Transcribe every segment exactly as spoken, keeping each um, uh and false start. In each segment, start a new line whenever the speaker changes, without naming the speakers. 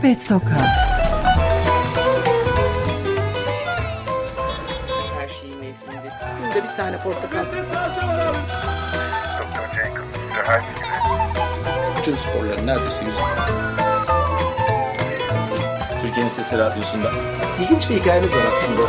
Sohbet Sokağı.
Her şeyin mevsiminde. Günde bir tane portakal.
Doktor Jekyll, Mister Hyde gibi.
Bütün sporların neredeyse yüzü.
Türkiye'nin Sesi Radyosu'nda.
İlginç bir hikayemiz var aslında.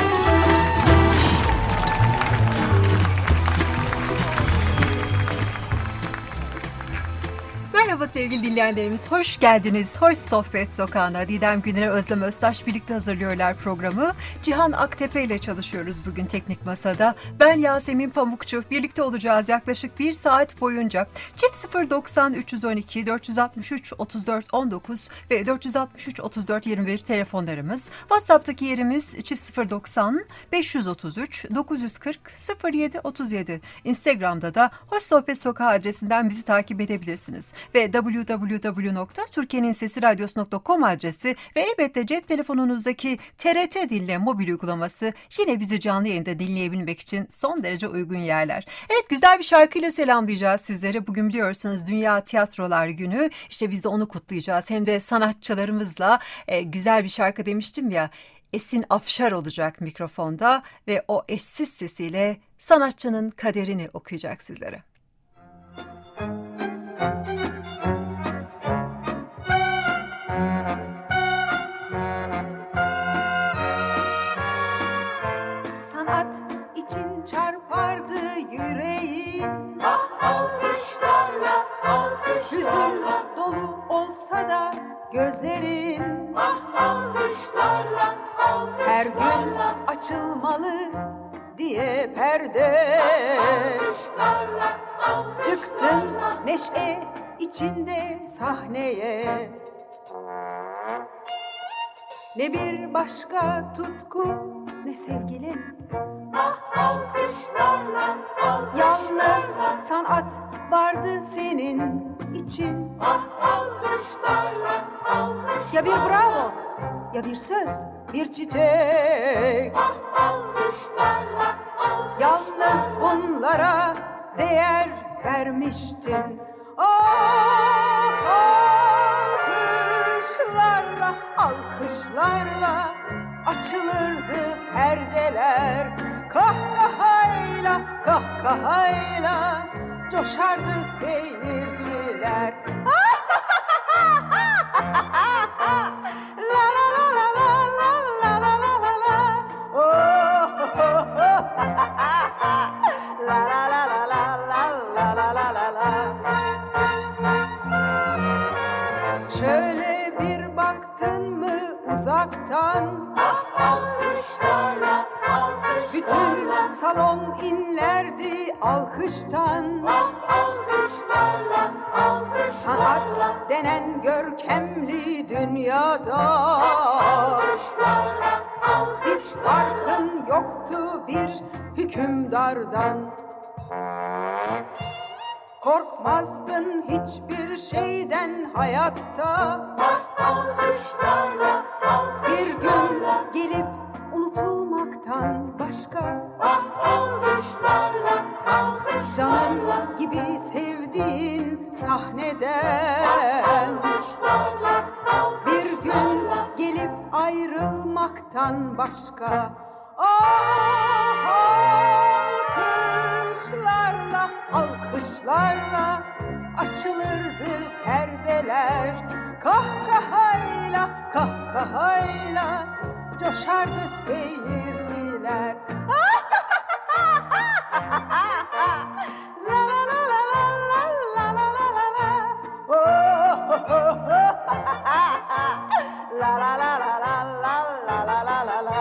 Merhaba sevgili dinleyenlerimiz, hoş geldiniz. Hoş Sohbet Sokağı'na. Didem Güner, Özlem Öztaş birlikte hazırlıyorlar programı. Cihan Aktepe ile çalışıyoruz bugün Teknik Masa'da. Ben Yasemin Pamukçu. Birlikte olacağız yaklaşık bir saat boyunca. Çift sıfır doksan üç on iki dört altı üç otuz dört on dokuz ve dört altı üç otuz dört yirmi bir telefonlarımız. WhatsApp'taki yerimiz çift sıfır doksan beş otuz üç dokuz yüz kırk sıfır yedi otuz yedi. Instagram'da da Hoş Sohbet Sokağı adresinden bizi takip edebilirsiniz. Ve double-u double-u double-u nokta türkiyenin sesi radyosu nokta com adresi ve elbette cep telefonunuzdaki T R T Dinle mobil uygulaması yine bizi canlı yayında dinleyebilmek için son derece uygun yerler. Evet, güzel bir şarkıyla selamlayacağız sizlere. Bugün biliyorsunuz Dünya Tiyatrolar Günü. İşte biz de onu kutlayacağız. Hem de sanatçılarımızla e, güzel bir şarkı demiştim ya. Esin Afşar olacak mikrofonda ve o eşsiz sesiyle sanatçının kaderini okuyacak sizlere.
Sanat için çarpardı yüreği,
ah alkışlarla, alkışlarla,
hüzün dolu olsa da gözlerin,
ah alkışlarla, alkışlarla,
her gün açılmalı diye perde.
alkışlarla, alkışlarla,
Çıktın neşe içinde sahneye, ne bir başka tutku ne sevgilin,
ah alkışlarla,
yalnız
alkışlarla,
sanat vardı senin için.
ah alkışlarla, alkışlarla,
Ya bir bravo, ya bir söz, bir çiçek.
ah alkışlarla, alkışlarla,
Yalnız bunlara değer vermiştin. Ah, alkışlarla, alkışlarla açılırdı perdeler. Kahkahayla, kahkahayla coşardı seyirciler. La la la la la la la la la la. Oh, oh, oh. La la la la la la la la la la la. Şöyle bir baktın mı uzaktan,
ah alkışlarla, alkışlarla,
bütün salon inlerdi alkıştan.
ah alkışlarla, alkışlarla,
Sanat denen görkemli dünyada
alkışlarla,
hiç farkın yoktu bir hükümdardan. Korkmazdın hiçbir şeyden hayatta,
alkışlarla,
bir gün gelip unutulmaktan başka.
alkışlarla,
Canın gibi sevdiğin sahneden bir gün gelip ayrılmaktan başka. Ah, alkışlarla, alkışlarla açılırdı perdeler. Kahkahayla, kahkahayla coşardı seyirciler. La la la la la la la la la la. Oh, oh, oh, oh. La la la la la la la la la la la.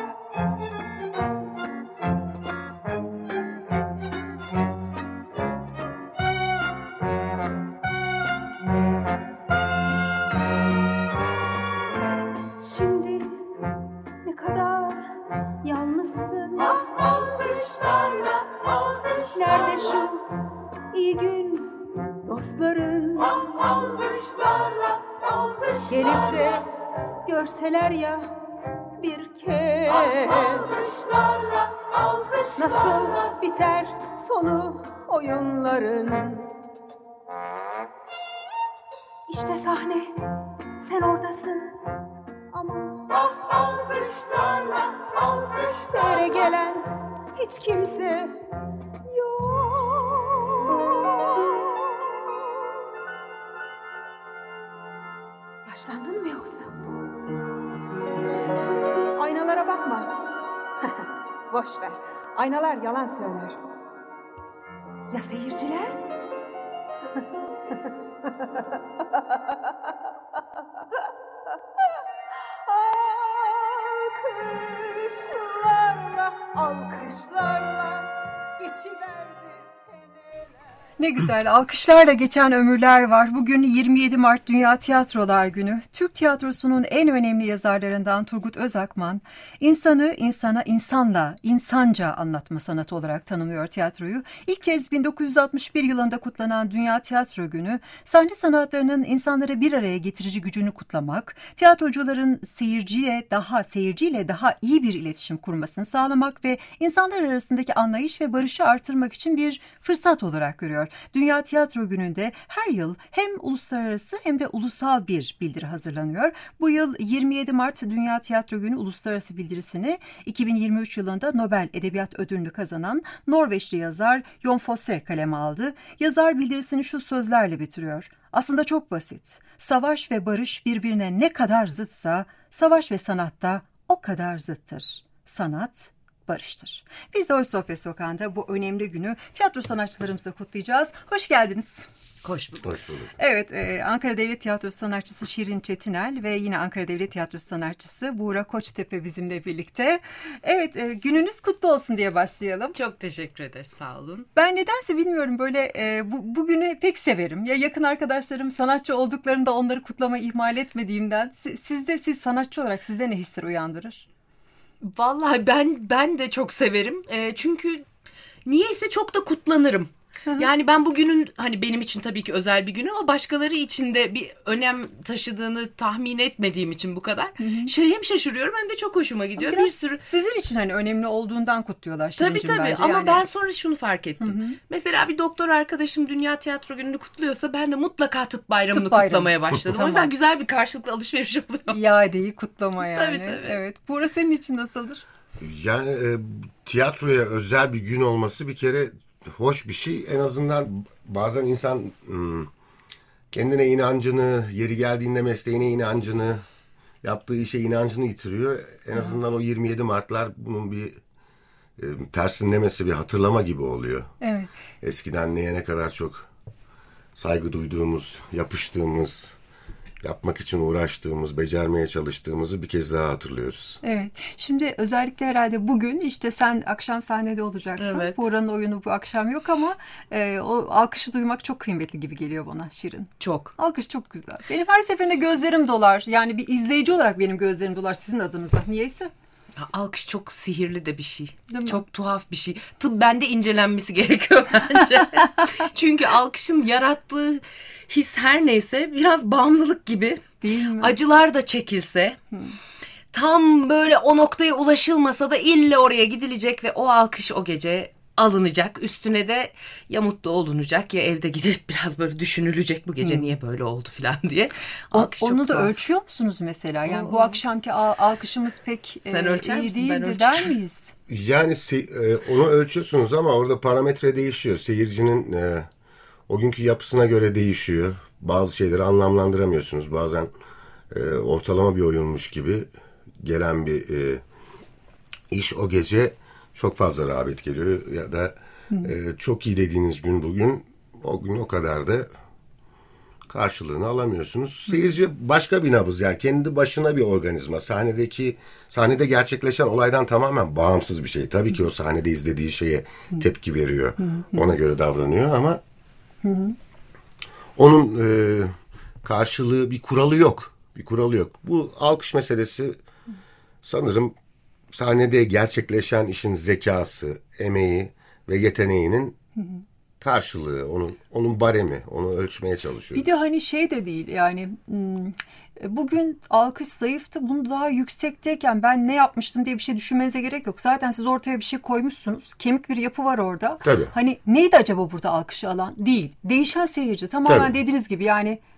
Şimdi ne kadar yalnızsın.
alkışlarla, alkışlarla,
Nerede şu iyi gün dostların?
alkışlarla, alkışlarla,
Gelip de görseler ya bir kez,
alkışlarla, alkışlarla,
nasıl biter sonu oyunların. İşte sahne, sen oradasın ama
Ah alkışlarla alkış.
seyre gelen hiç kimse yok. Yaşlandın mı yoksa? Aynalara bakma. Boş ver. Aynalar yalan söyler. Ya seyirciler? Alkışlarla, alkışlarla geçiverdi seneler.
Ne güzel, alkışlarla geçen ömürler var. Bugün yirmi yedi Mart Dünya Tiyatrolar Günü. Türk tiyatrosunun en önemli yazarlarından Turgut Özakman, insanı insana, insanla, insanca anlatma sanatı olarak tanımlıyor tiyatroyu. İlk kez bin dokuz yüz altmış bir yılında kutlanan Dünya Tiyatro Günü, sahne sanatlarının insanları bir araya getirici gücünü kutlamak, tiyatrocuların seyirciye daha, seyirciyle daha iyi bir iletişim kurmasını sağlamak ve insanlar arasındaki anlayış ve barışı artırmak için bir fırsat olarak görüyor. Dünya Tiyatro Günü'nde her yıl hem uluslararası hem de ulusal bir bildiri hazırlanıyor. Bu yıl yirmi yedi Mart Dünya Tiyatro Günü uluslararası bildirisini iki bin yirmi üç yılında Nobel Edebiyat Ödülünü kazanan Norveçli yazar Jon Fosse kaleme aldı. Yazar bildirisini şu sözlerle bitiriyor. Aslında çok basit. Savaş ve barış birbirine ne kadar zıtsa, savaş ve sanat da o kadar zıttır. Sanat barıştır. Biz Hoş Sohbet Sokağı'nda bu önemli günü tiyatro sanatçılarımızla kutlayacağız. Hoş geldiniz.
Hoş bulduk.
Hoş bulduk.
Evet, e, Ankara Devlet Tiyatrosu sanatçısı Şirin Çetinel ve yine Ankara Devlet Tiyatrosu sanatçısı Buğra Koçtepe bizimle birlikte. Evet, e, gününüz kutlu olsun diye başlayalım.
Çok teşekkür ederiz, sağ olun.
Ben nedense bilmiyorum, böyle e, bu, bugünü pek severim. Ya yakın arkadaşlarım sanatçı olduklarında onları kutlamayı ihmal etmediğimden. Siz, sizde, siz sanatçı olarak sizde ne hisler uyandırır?
Vallahi ben ben de çok severim. E, çünkü niyeyse çok da kutlanırım. Yani ben bugünün hani benim için tabii ki özel bir gün ama başkaları için de bir önem taşıdığını tahmin etmediğim için bu kadar. Şey hem şaşırıyorum hem de çok hoşuma gidiyor.
Biraz
bir sürü
sizin için hani önemli olduğundan kutluyorlar
Tabii
Şirincim
tabii
bence
ama
yani.
ben sonra şunu fark ettim. Mesela bir doktor arkadaşım Dünya Tiyatro Günü'nü kutluyorsa ben de mutlaka tıp bayramını
Tıp bayramı.
kutlamaya başladım.
Tamam.
O yüzden güzel bir karşılıklı alışveriş oluyor.
İadeyi kutlama yani.
Tabii, tabii.
Evet. Buğra senin için nasıldır?
Yani e, tiyatroya özel bir gün olması bir kere hoş bir şey. En azından bazen insan hmm, kendine inancını, yeri geldiğinde mesleğine inancını, yaptığı işe inancını yitiriyor. En azından o yirmi yedi Martlar bunun bir e, tersinlemesi, bir hatırlama gibi oluyor.
Evet.
Eskiden neye ne kadar çok saygı duyduğumuz, yapıştığımız, yapmak için uğraştığımız, becermeye çalıştığımızı bir kez daha hatırlıyoruz.
Evet. Şimdi özellikle herhalde bugün işte sen akşam sahnede olacaksın.
Evet.
Buğra'nın oyunu bu akşam yok ama e, o alkışı duymak çok kıymetli gibi geliyor bana Şirin.
Çok.
Alkış çok güzel. Benim her seferinde gözlerim dolar. Yani bir izleyici olarak benim gözlerim dolar sizin adınıza. Niyeyse.
Ya, alkış çok sihirli de bir şey.
Değil mi?
Çok tuhaf bir şey. Tıbben de incelenmesi gerekiyor bence. Çünkü alkışın yarattığı his her neyse biraz bağımlılık gibi.
Değil mi?
Acılar da çekilse, tam böyle o noktaya ulaşılmasa da ille oraya gidilecek ve o alkış o gece alınacak. Üstüne de ya mutlu olunacak ya evde gidip biraz böyle düşünülecek bu gece niye böyle oldu falan diye. Alkış
O,
çok
onu da
tuhaf.
ölçüyor musunuz mesela? Yani
Oo.
bu akşamki al- alkışımız pek
Sen
e,
ölçer
iyi
misin? Ben
değildi der
ölçerim.
miyiz?
Yani se- e, onu ölçüyorsunuz ama orada parametre değişiyor. Seyircinin e, o günkü yapısına göre değişiyor. Bazı şeyleri anlamlandıramıyorsunuz. Bazen e, ortalama bir oyunmuş gibi gelen bir e, iş o gece çok fazla rağbet geliyor. Ya da e, çok iyi dediğiniz gün bugün, o gün o kadar da karşılığını alamıyorsunuz. Seyirci başka bir nabız, yani kendi başına bir organizma. Sahnedeki sahnede gerçekleşen olaydan tamamen bağımsız bir şey. Tabii ki o sahnede izlediği şeye tepki veriyor. Ona göre davranıyor ama onun e, karşılığı, bir kuralı yok. Bir kuralı yok. Bu alkış meselesi sanırım sahnede gerçekleşen işin zekası, emeği ve yeteneğinin karşılığı, onun onun baremi, onu ölçmeye çalışıyoruz.
Bir de hani şey de değil yani hmm, bugün alkış zayıftı, bunu daha yüksekteyken ben ne yapmıştım diye bir şey düşünmenize gerek yok. Zaten siz ortaya bir şey koymuşsunuz. Kemik bir yapı var orada.
Tabii.
Hani neydi acaba burada alkışı alan? Değil. Değişen seyirci. Tamamen
Tabii.
dediğiniz gibi yani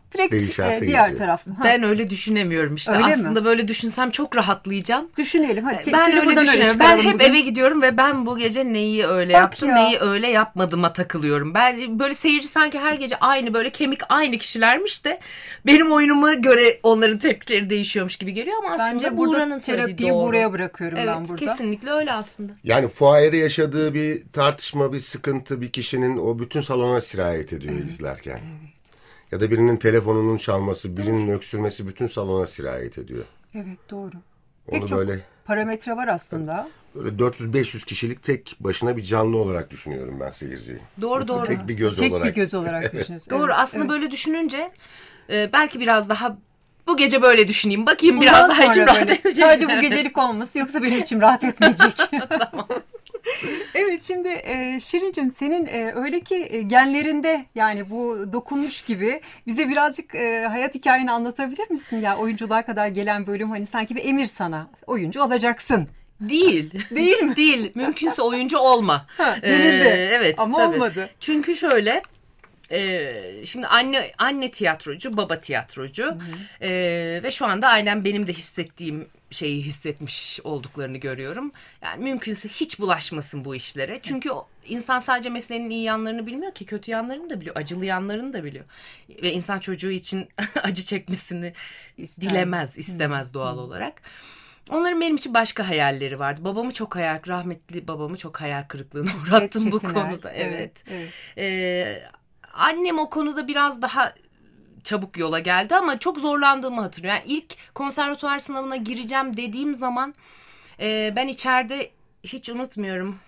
Direkt
değişen
e,
seyirci.
diğer taraftan. Ha.
Ben öyle düşünemiyorum işte.
Öyle
Aslında
mi?
böyle düşünsem çok rahatlayacağım.
Düşünelim. Hadi, se-
Ben
seni
öyle
buradan
düşünüyorum. Ben
çıkaralım
hep
bugün.
eve gidiyorum ve ben bu gece neyi öyle
Bak
yaptım,
ya.
neyi öyle yapmadıma takılıyorum. Ben böyle seyirci sanki her gece aynı böyle kemik aynı kişilermiş de benim oyunuma göre onların tepkileri değişiyormuş gibi geliyor ama aslında
Bence
Buğra'nın
burada
söylediği
terapiyi
doğru.
buraya bırakıyorum
Evet,
ben burada.
kesinlikle öyle aslında.
Yani fuayede yaşadığı bir tartışma, bir sıkıntı bir kişinin o bütün salona sirayet ediyor izlerken.
Evet.
Ya da birinin telefonunun çalması, birinin öksürmesi bütün salona sirayet ediyor.
Evet doğru.
Onu
Pek çok
böyle
parametre var aslında.
böyle dört yüz beş yüz kişilik tek başına bir canlı olarak düşünüyorum ben seyirciyi.
Doğru doğru.
Tek bir göz
Tek
olarak.
bir göz olarak düşünüyorsun.
Doğru
Evet,
aslında
evet.
böyle düşününce e, belki biraz daha bu gece böyle düşüneyim. Bakayım
Bundan
biraz daha
sonra
içim rahat
böyle.
edecek.
Sadece bu
Evet.
gecelik olması yoksa benim içim rahat etmeyecek.
Tamam.
Evet şimdi e, Şirincim senin e, öyle ki e, genlerinde yani bu dokunmuş gibi bize birazcık e, hayat hikayeni anlatabilir misin? Ya oyunculuğa kadar gelen bölüm hani sanki bir emir sana. Oyuncu olacaksın.
Değil.
Değil mi?
Değil. Mümkünse oyuncu olma.
Ha, denildi.
Ee, evet.
Ama
tabii.
olmadı.
Çünkü şöyle e, şimdi anne anne tiyatrocu, baba tiyatrocu e, ve şu anda aynen benim de hissettiğim şeyi hissetmiş olduklarını görüyorum. Yani mümkünse hiç bulaşmasın bu işlere. Çünkü o, insan sadece mesleğinin iyi yanlarını bilmiyor ki kötü yanlarını da biliyor, acılı yanlarını da biliyor. Ve insan çocuğu için acı çekmesini
İster.
dilemez, istemez doğal olarak. Onların benim için başka hayalleri vardı. Babamı çok hayal, rahmetli babamı çok hayal kırıklığına uğrattım bu
Çetiner.
konuda. Evet.
Evet,
Ee, annem o konuda biraz daha çabuk yola geldi ama çok zorlandığımı hatırlıyorum. Yani ilk konservatuvar sınavına gireceğim dediğim zaman e, ben içeride hiç unutmuyorum.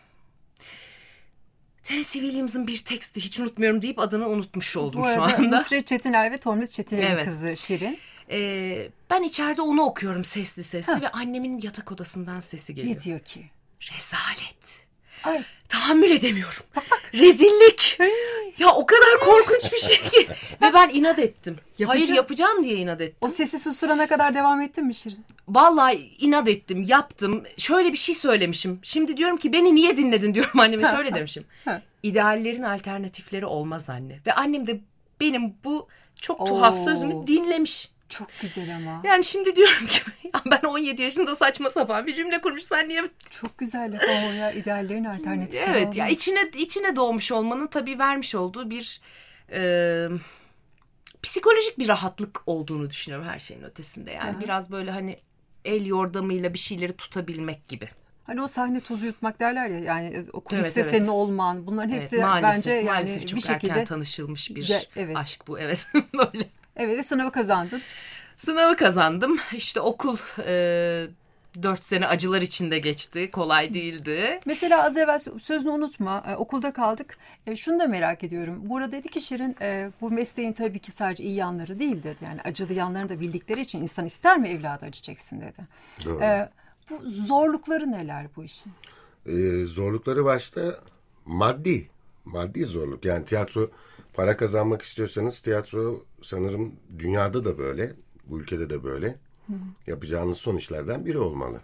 Tennessee Williams'ın bir teksti hiç unutmuyorum deyip adını unutmuş oldum
Bu
şu
arada
anda.
Nusret Çetiner ve Tomris Çetiner'in
Evet.
kızı Şirin.
Ee, ben içeride onu okuyorum sesli sesli
Ha.
ve annemin yatak odasından sesi geliyor.
Ne diyor ki?
Rezalet.
Ay.
Tahammül edemiyorum. Rezillik. Ya o kadar korkunç bir şey ki. Ve ben inat ettim.
Yapacağım.
Hayır yapacağım diye inat ettim.
O sesi susturana kadar devam ettin mi Şirin?
Vallahi inat ettim, yaptım. Şöyle bir şey söylemişim. Şimdi diyorum ki beni niye dinledin diyorum anneme. Şöyle demişim. İdeallerin alternatifleri olmaz anne. Ve annem de benim bu çok tuhaf
Oo.
sözümü dinlemiş.
Çok güzel ama.
Yani şimdi diyorum ki ya ben on yedi yaşında saçma sapan bir cümle kurmuşsan niye?
Çok güzel laf o ya. İdeallerin alternatifi
Evet
olmaz.
ya içine içine doğmuş olmanın tabii vermiş olduğu bir e, psikolojik bir rahatlık olduğunu düşünüyorum her şeyin ötesinde. Yani
Aha.
biraz böyle hani el yordamıyla bir şeyleri tutabilmek gibi.
Hani o sahne tozu yutmak derler ya yani o kuliste
Evet, evet.
senin olman bunların hepsi
Evet, maalesef,
bence yani
maalesef
bir
çok
şekilde
erken tanışılmış bir
De- evet.
aşk bu evet böyle.
evet ve sınavı kazandın.
Sınavı kazandım işte okul e, dört sene acılar içinde geçti kolay değildi.
Mesela az evvel sözünü unutma e, okulda kaldık. E, şunu da merak ediyorum. Burada dedi ki Şirin e, bu mesleğin tabii ki sadece iyi yanları değil dedi. Yani acılı yanlarını da bildikleri için insan ister mi evladı acı çeksin dedi.
Doğru.
E, bu zorlukları neler bu işin?
Ee, zorlukları başta maddi. Maddi zorluk. Yani tiyatro para kazanmak istiyorsanız tiyatro sanırım dünyada da böyle. Bu ülkede de böyle. Hı hı. Yapacağınız son işlerden biri olmalı.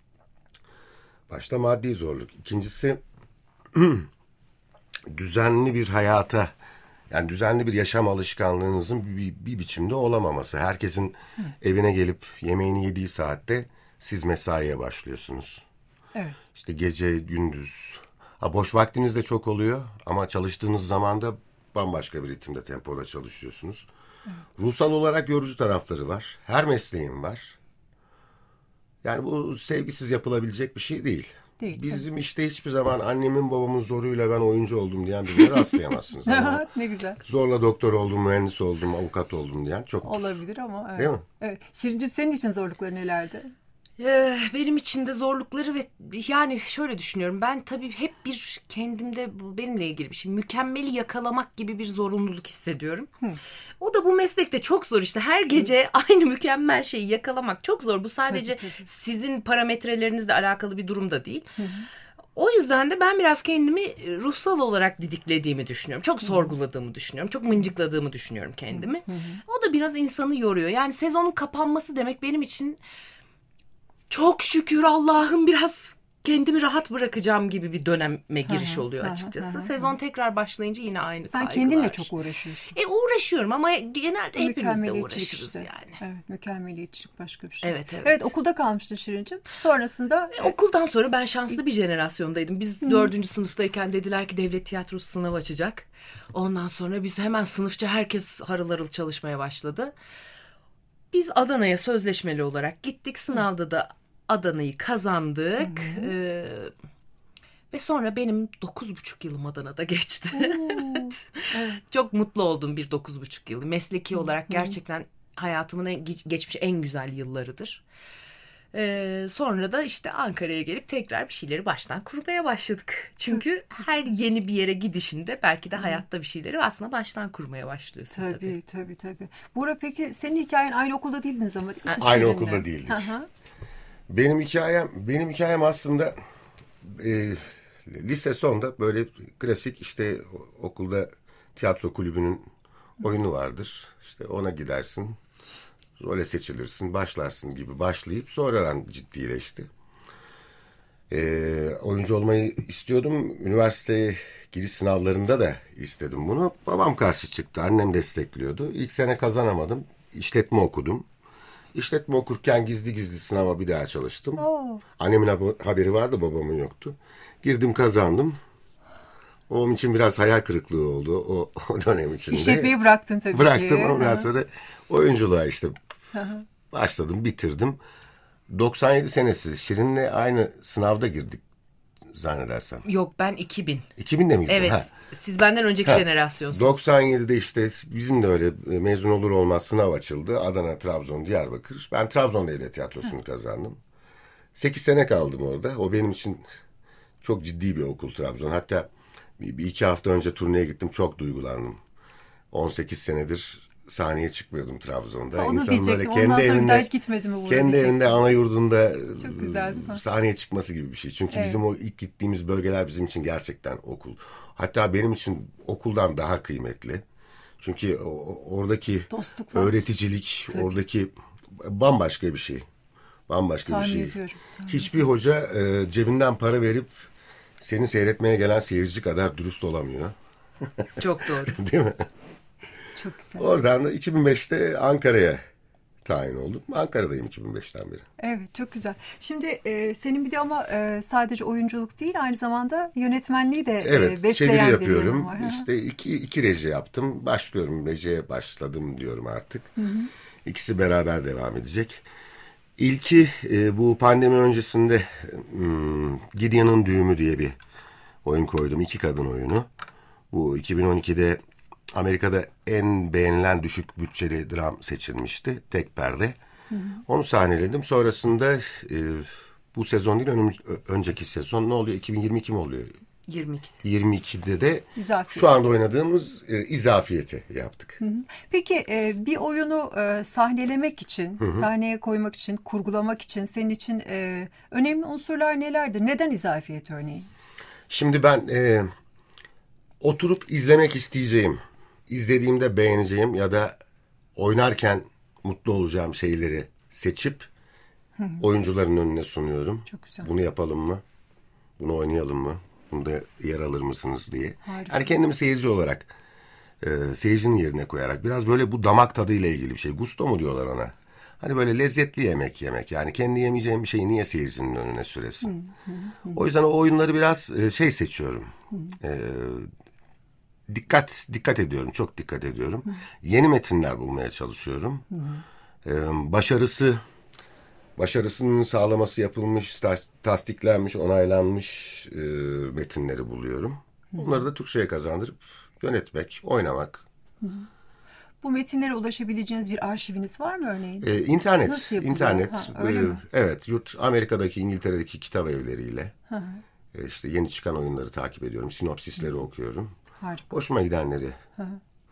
Başta maddi zorluk. İkincisi düzenli bir hayata yani düzenli bir yaşam alışkanlığınızın bir, bir, bir biçimde olamaması. Herkesin hı. evine gelip yemeğini yediği saatte siz mesaiye başlıyorsunuz.
Evet.
İşte gece, gündüz. Ha, boş vaktiniz de çok oluyor ama çalıştığınız zaman da bambaşka bir ritimde, tempoda çalışıyorsunuz. Evet. Ruhsal olarak yorucu tarafları var. Her mesleğin var. Yani bu sevgisiz yapılabilecek bir şey değil.
Değil.
Bizim evet. işte hiçbir zaman annemin babamın zoruyla ben oyuncu oldum diyen birine rastlayamazsınız.
Ne güzel.
Zorla doktor oldum, mühendis oldum, avukat oldum diyen çok
olabilir ama. Evet.
Değil mi?
Evet. Şirincim senin için zorlukları nelerdi?
Benim için de zorlukları ve yani şöyle düşünüyorum ben tabii hep bir kendimde bu benimle ilgili bir şey mükemmeli yakalamak gibi bir zorunluluk hissediyorum. Hı. O da bu meslekte çok zor işte her gece Hı. aynı mükemmel şeyi yakalamak çok zor. Bu sadece tabii, tabii. sizin parametrelerinizle alakalı bir durum da değil. Hı. O yüzden de ben biraz kendimi ruhsal olarak didiklediğimi düşünüyorum. Çok sorguladığımı düşünüyorum. Çok mıncıkladığımı düşünüyorum kendimi. Hı hı. O da biraz insanı yoruyor. Yani sezonun kapanması demek benim için çok şükür Allah'ım biraz kendimi rahat bırakacağım gibi bir döneme giriş
Hı hı,
oluyor
hı hı,
açıkçası.
hı hı.
Sezon tekrar başlayınca yine aynı
Sen
kaygılar.
kendinle çok uğraşıyorsun.
E uğraşıyorum ama genelde hepimiz de
Mükemmeliyetçilik
uğraşırız
işte.
yani.
Evet, mükemmeliyetçilik başka bir şey.
Evet, evet.
Evet, okulda kalmıştın Şirincim. Sonrasında
E, okuldan sonra ben şanslı bir jenerasyondaydım. Biz dördüncü sınıftayken dediler ki devlet tiyatrosu sınavı açacak. Ondan sonra biz hemen sınıfça herkes harıl harıl çalışmaya başladı. Biz Adana'ya sözleşmeli olarak gittik. Sınavda da Adana'yı kazandık. Ee, ve sonra benim dokuz buçuk yılım Adana'da geçti. Evet. Çok mutlu oldum bir dokuz buçuk yılı. Mesleki olarak gerçekten hayatımın en, geçmiş en güzel yıllarıdır. Ee, sonra da işte Ankara'ya gelip tekrar bir şeyleri baştan kurmaya başladık. Çünkü her yeni bir yere gidişinde belki de hayatta bir şeyleri aslında baştan kurmaya başlıyorsun tabii.
Tabii tabii tabii. Buğra, peki senin hikayen aynı okulda değildiniz ama değil mi? Siz
Aynı
Şirin'le?
okulda değildik.
Hı hı.
Benim hikayem benim hikayem aslında e, lise sonda böyle klasik işte okulda tiyatro kulübünün oyunu vardır. İşte ona gidersin, role seçilirsin, başlarsın gibi başlayıp sonradan ciddileşti. E, oyuncu olmayı istiyordum. Üniversiteye giriş sınavlarında da istedim bunu. Babam karşı çıktı, annem destekliyordu. İlk sene kazanamadım. İşletme okudum. İşletme okurken gizli gizli sınava bir daha çalıştım.
Oo.
Annemin haberi vardı, babamın yoktu. Girdim, kazandım. Onun için biraz hayal kırıklığı oldu o, o dönem içinde.
İşletmeyi bıraktın tabii
Bıraktım,
ki.
ondan sonra oyunculuğa işte başladım, bitirdim. doksan yedi senesi Şirin'le aynı sınavda girdik zannedersem.
Yok, ben iki bin.
iki binde miydi?
Evet.
Ha.
Siz benden önceki
Ha.
jenerasyonsunuz.
doksan yedide işte bizim de öyle mezun olur olmaz sınav açıldı. Adana, Trabzon, Diyarbakır. Ben Trabzon Devlet Tiyatrosu'nu kazandım. sekiz sene kaldım orada. O benim için çok ciddi bir okul, Trabzon. Hatta bir, bir iki hafta önce turneye gittim. Çok duygulandım. on sekiz senedir sahneye çıkmıyordum Trabzon'da.
Onu
İnsanın
diyecektim.
böyle
Ondan
kendi
sonra bir
evinde,
daha hiç gitmedi mi? Buğra
kendi
diyecektim.
evinde, ana yurdunda
Çok güzel, değil mi?
sahneye çıkması gibi bir şey. Çünkü
Evet.
bizim o ilk gittiğimiz bölgeler bizim için gerçekten okul. Hatta benim için okuldan daha kıymetli. Çünkü o- oradaki
Dostluklar.
öğreticilik,
Tabii.
oradaki bambaşka bir şey. Bambaşka
Tahmin
bir şey.
ediyorum, tahmin
Hiçbir hoca e, cebinden para verip seni seyretmeye gelen seyirci kadar dürüst olamıyor.
Çok doğru.
Değil mi?
Çok güzel.
Oradan da iki bin beşte Ankara'ya tayin oldum. Ankara'dayım iki bin beşten beri.
Evet, çok güzel. Şimdi e, senin bir de ama e, sadece oyunculuk değil, aynı zamanda yönetmenliği de
Evet,
e, besleyen
çeviri
bir yanın
yapıyorum.
var. Hı hı.
İşte iki, iki reji yaptım. Başlıyorum, rejiye başladım diyorum artık. İkisi beraber devam edecek. İlki e, bu pandemi öncesinde hmm, Gideon'un Düğümü diye bir oyun koydum. İki kadın oyunu. Bu iki bin on ikide Amerika'da en beğenilen düşük bütçeli dram seçilmişti. Tek perde. Hı hı. Onu sahneledim. Sonrasında e, bu sezon değil, önüm, önceki sezon ne oluyor? iki bin yirmi iki mi oluyor?
yirmi iki.
yirmi ikide de
İzafiyet.
şu anda oynadığımız e, izafiyeti yaptık.
Hı hı. Peki e, bir oyunu e, sahnelemek için,
Hı hı.
sahneye koymak için, kurgulamak için senin için e, önemli unsurlar nelerdir? Neden izafiyet örneğin?
Şimdi ben e, oturup izlemek isteyeceğim, izlediğimde beğeneceğim ya da oynarken mutlu olacağım şeyleri seçip
Hı hı.
oyuncuların önüne sunuyorum.
Çok güzel.
Bunu yapalım mı? Bunu oynayalım mı? Bunda yer alır mısınız diye.
Harika.
Yani kendimi seyirci olarak, e, seyircinin yerine koyarak biraz böyle bu damak tadıyla ilgili bir şey. Gusto mu diyorlar ona? Hani böyle lezzetli yemek yemek. Yani kendi yemeyeceğim bir şeyi niye seyircinin önüne süresin?
Hı hı hı.
O yüzden o oyunları biraz e, şey seçiyorum. E, dikkat dikkat ediyorum. Çok dikkat ediyorum. Hı. Yeni metinler bulmaya çalışıyorum. Hı hı. E, başarısı başarısının sağlaması yapılmış, tas- tasdiklenmiş, onaylanmış e, metinleri buluyorum. Onları da Türkçe'ye kazandırıp yönetmek, oynamak.
Hı hı. Bu metinlere ulaşabileceğiniz bir arşiviniz var mı örneğin?
Ee, internet,
Nasıl yapılıyor?
internet.
Ha, öyle
e,
mi?
Evet, yurt Amerika'daki, İngiltere'deki kitap evleriyle
Hı hı.
e, işte yeni çıkan oyunları takip ediyorum, sinopsisleri okuyorum.
Harika.
Hoşuma gidenleri
Hı hı.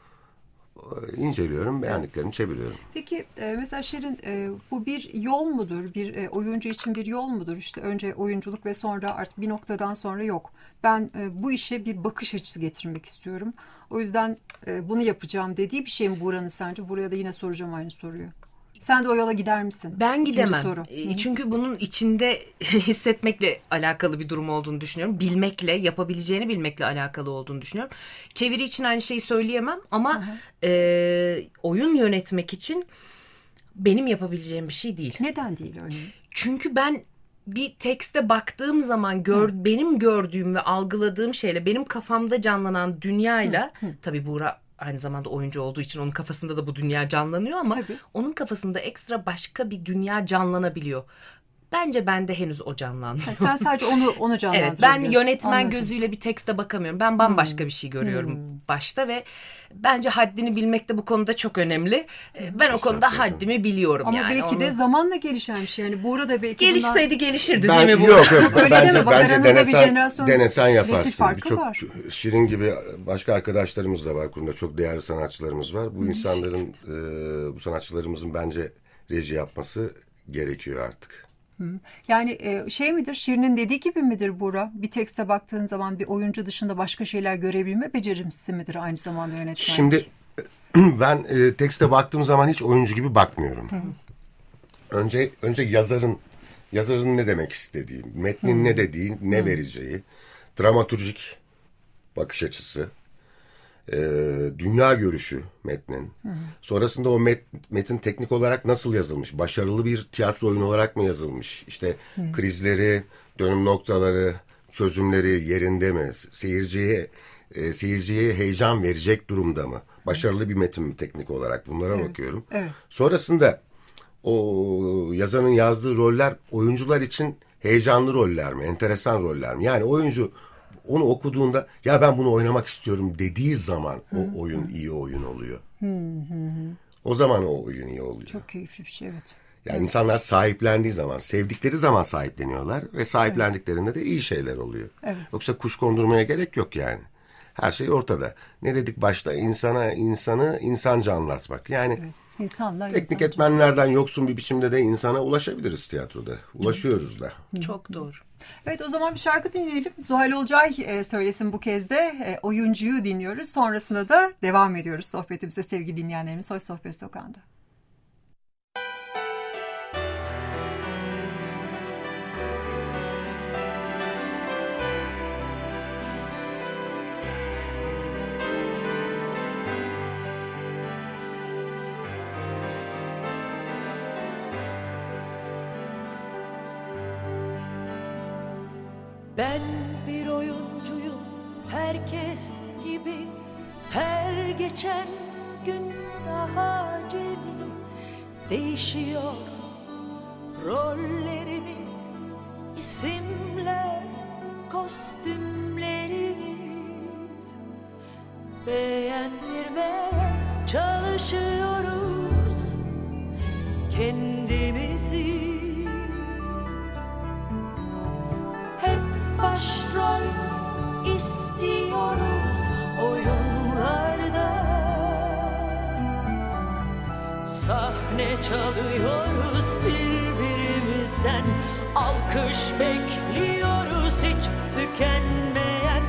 e, inceliyorum, beğendiklerimi çeviriyorum.
Peki e, mesela Şirin, e, bu bir yol mudur? Bir e, oyuncu için bir yol mudur? İşte önce oyunculuk ve sonra artık bir noktadan sonra yok. Ben e, bu işe bir bakış açısı getirmek istiyorum. O yüzden e, bunu yapacağım dediği bir şey mi Buğra'nın sence? Buraya da yine soracağım aynı soruyu. Sen de o yola gider misin?
Ben
İkinci
gidemem.
soru.
E, Çünkü bunun içinde hissetmekle alakalı bir durum olduğunu düşünüyorum. Bilmekle, yapabileceğini bilmekle alakalı olduğunu düşünüyorum. Çeviri için aynı şeyi söyleyemem ama e, oyun yönetmek için benim yapabileceğim bir şey değil.
Neden değil örneğin?
Çünkü ben bir tekste baktığım zaman gör, benim gördüğüm ve algıladığım şeyle benim kafamda canlanan dünyayla hı. Hı. tabii Buğra aynı zamanda oyuncu olduğu için onun kafasında da bu dünya canlanıyor ama tabii. Onun kafasında ekstra başka bir dünya canlanabiliyor. Bence bende henüz o canlanmıyor.
Ha, sen sadece onu onu canlandırıyorsun.
Evet, ben yönetmen Anladım. gözüyle bir tekste bakamıyorum. Ben bambaşka hmm. bir şey görüyorum hmm. başta ve bence haddini bilmek de bu konuda çok önemli. Ben o konuda haddimi biliyorum
Ama
yani.
Ama belki
onu...
de zamanla gelişen bir şey. Yani Buğra da belki
gelişseydi
bundan...
gelişirdi
ben,
değil mi bu?
Yok yok.
Öyle
bence,
deme. Bak
bence
aranızda
denesen,
bir jenerasyon
denesen yaparsın.
Çok
var. Şirin gibi başka arkadaşlarımız da var. Kurumda çok değerli sanatçılarımız var. Bu insanların, e, bu sanatçılarımızın bence reji yapması gerekiyor artık.
Yani şey midir, Şirin'in dediği gibi midir Buğra? Bir tekste baktığın zaman bir oyuncu dışında başka şeyler görebilme becerisi midir aynı zamanda yönetmenlik?
Şimdi ben e, tekste baktığım zaman hiç oyuncu gibi bakmıyorum. Hı. Önce önce yazarın yazarın ne demek istediği, metnin Hı. ne dediği, ne Hı. vereceği, dramaturjik bakış açısı, e, dünya görüşü metnin. Hı. Sonrasında o met, metin teknik olarak nasıl yazılmış? Başarılı bir tiyatro oyunu olarak mı yazılmış? İşte Hı. krizleri, dönüm noktaları, çözümleri yerinde mi? Seyirciye e, seyirciye heyecan verecek durumda mı? Başarılı bir metin mi teknik olarak? Bunlara evet. bakıyorum. Evet. Sonrasında o yazarın yazdığı roller oyuncular için heyecanlı roller mi? Enteresan roller mi? Yani oyuncu onu okuduğunda ya ben bunu oynamak istiyorum dediği zaman o hı, oyun hı. iyi oyun oluyor. Hı, hı, hı. O zaman o oyun iyi oluyor.
Çok keyifli bir şey evet.
Yani evet. insanlar sahiplendiği zaman, sevdikleri zaman sahipleniyorlar ve sahiplendiklerinde evet. de iyi şeyler oluyor. Evet. Yoksa kuş kondurmaya gerek yok yani. Her şey ortada. Ne dedik başta? İnsana insanı insanca anlatmak. Yani evet. İnsanlar, teknik insanca. Etmenlerden yoksun bir biçimde de insana ulaşabiliriz tiyatroda. Ulaşıyoruz da.
Çok doğru.
Evet, o zaman bir şarkı dinleyelim. Zuhal Olcay e, söylesin bu kez de. E, oyuncuyu dinliyoruz. Sonrasında da devam ediyoruz sohbetimize sevgili dinleyenlerimiz. Hoş Sohbet Sokağı'nda.
Ben bir oyuncuyum herkes gibi, her geçen gün daha acemi değişiyor rollerimiz, isimler, kostümlerimiz. Beğendirmeye çalışıyoruz kendimizi. Başrol istiyoruz oyunlarda, sahne çalıyoruz birbirimizden, alkış bekliyoruz hiç tükenmeyen.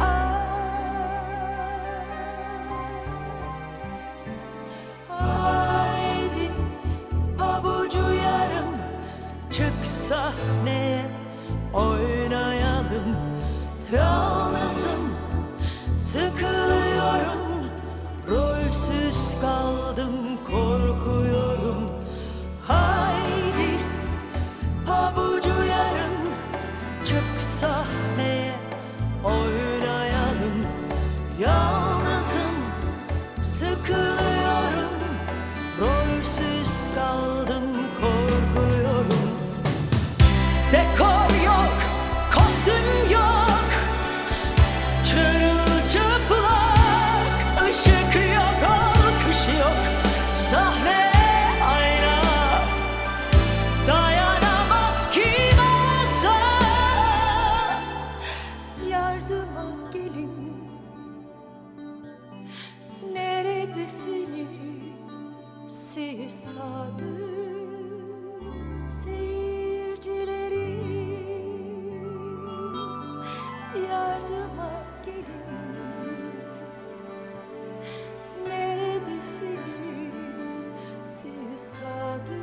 Haydi pabucu yarım, çık sahneye oynayalım. Yalnızım, sıkılıyorum, rolsüz kaldım, korkuyorum. Haydi pabucu yarım, çık sahneye oynayalım. Yalnızım, sıkılıyorum, rolsüz kaldım, korkuyorum. Dekor yok, kostüm yok, çırılçıplak, ışık yok, alkış yok, sahne ayna, dayanamaz kim olsa. Yardıma gelin, neredesiniz siz sadık seyircileri? Yardıma gelin, neredesiniz siz sadık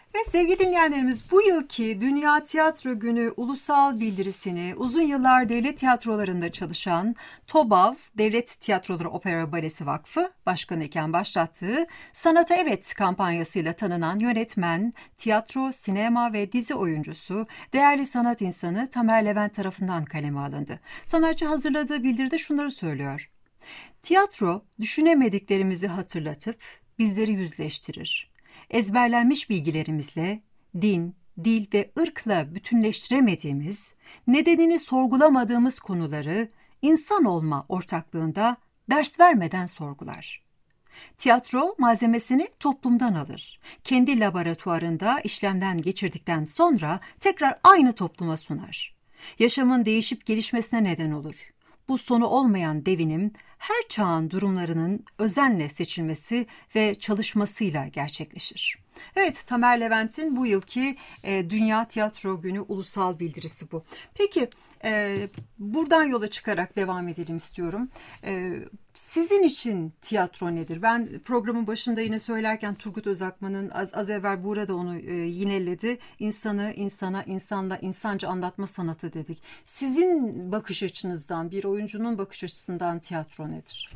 Ve sevgili dinleyenlerimiz, bu yılki Dünya Tiyatro Günü ulusal bildirisini uzun yıllar devlet tiyatrolarında çalışan TOBAV, Devlet Tiyatroları Opera Balesi Vakfı Başkanı iken başlattığı Sanata Evet kampanyasıyla tanınan yönetmen, tiyatro, sinema ve dizi oyuncusu, değerli sanat insanı Tamer Levent tarafından kaleme alındı. Sanatçı hazırladığı bildiride şunları söylüyor. Tiyatro, düşünemediklerimizi hatırlatıp bizleri yüzleştirir. Ezberlenmiş bilgilerimizle din, dil ve ırkla bütünleştiremediğimiz, nedenini sorgulamadığımız konuları insan olma ortaklığında ders vermeden sorgular. Tiyatro malzemesini toplumdan alır. Kendi laboratuvarında işlemden geçirdikten sonra tekrar aynı topluma sunar. Yaşamın değişip gelişmesine neden olur. Bu sonu olmayan devinim her çağın durumlarının özenle seçilmesi ve çalışmasıyla gerçekleşir. Evet, Tamer Levent'in bu yılki e, Dünya Tiyatro Günü ulusal bildirisi bu. Peki e, buradan yola çıkarak devam edelim istiyorum. E, sizin için tiyatro nedir? Ben programın başında yine söylerken Turgut Özakman'ın az, az evvel Buğra da onu e, yineledi. İnsanı insana, insanla insanca anlatma sanatı dedik. Sizin bakış açınızdan, bir oyuncunun bakış açısından tiyatro nedir?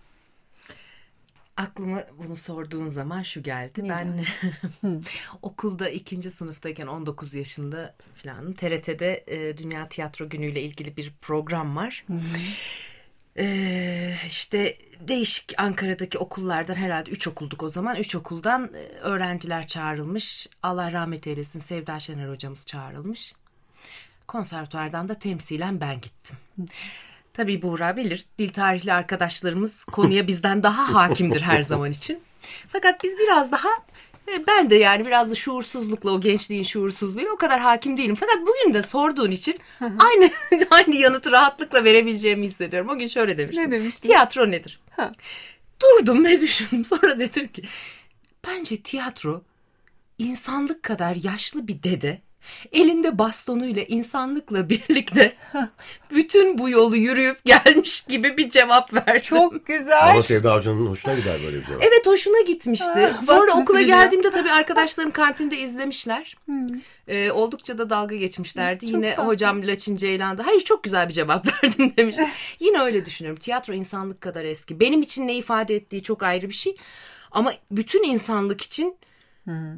Aklıma bunu sorduğun zaman şu geldi.
Neden?
Ben okulda ikinci sınıftayken on dokuz yaşında falan T R T'de e, Dünya Tiyatro Günü ile ilgili bir program var. Hı hı. Ee, işte değişik Ankara'daki okullardan, herhalde üç okulduk o zaman. Üç okuldan öğrenciler çağrılmış. Allah rahmet eylesin, Sevda Şener hocamız çağrılmış. Konservatuvardan da temsilen ben gittim. Tabii Buğra bilir, dil tarihli arkadaşlarımız konuya bizden daha hakimdir her zaman için. Fakat biz biraz daha, ben de yani biraz da şuursuzlukla, o gençliğin şuursuzluğuyla o kadar hakim değilim. Fakat bugün de sorduğun için aynı aynı yanıtı rahatlıkla verebileceğimi hissediyorum. O gün şöyle demiştim.
Ne demiştin?
Tiyatro nedir?
Ha.
Durdum ve düşündüm. Sonra dedim ki, bence tiyatro insanlık kadar yaşlı bir dede, elinde bastonuyla insanlıkla birlikte bütün bu yolu yürüyüp gelmiş gibi bir cevap verdim.
Çok güzel.
Ama Sevda Hoca'nın hoşuna gider böyle bir cevap.
Evet, hoşuna gitmişti.
Ha,
Sonra
bak
okula
nasıl
geldiğimde tabii arkadaşlarım kantinde izlemişler.
Hmm.
Ee, oldukça da dalga geçmişlerdi.
Çok
Yine
tatlı.
hocam Laçin Ceylan'da hayır çok güzel bir cevap verdim demişti. Yine öyle düşünüyorum. Tiyatro insanlık kadar eski. Benim için ne ifade ettiği çok ayrı bir şey. Ama bütün insanlık için...
Hmm.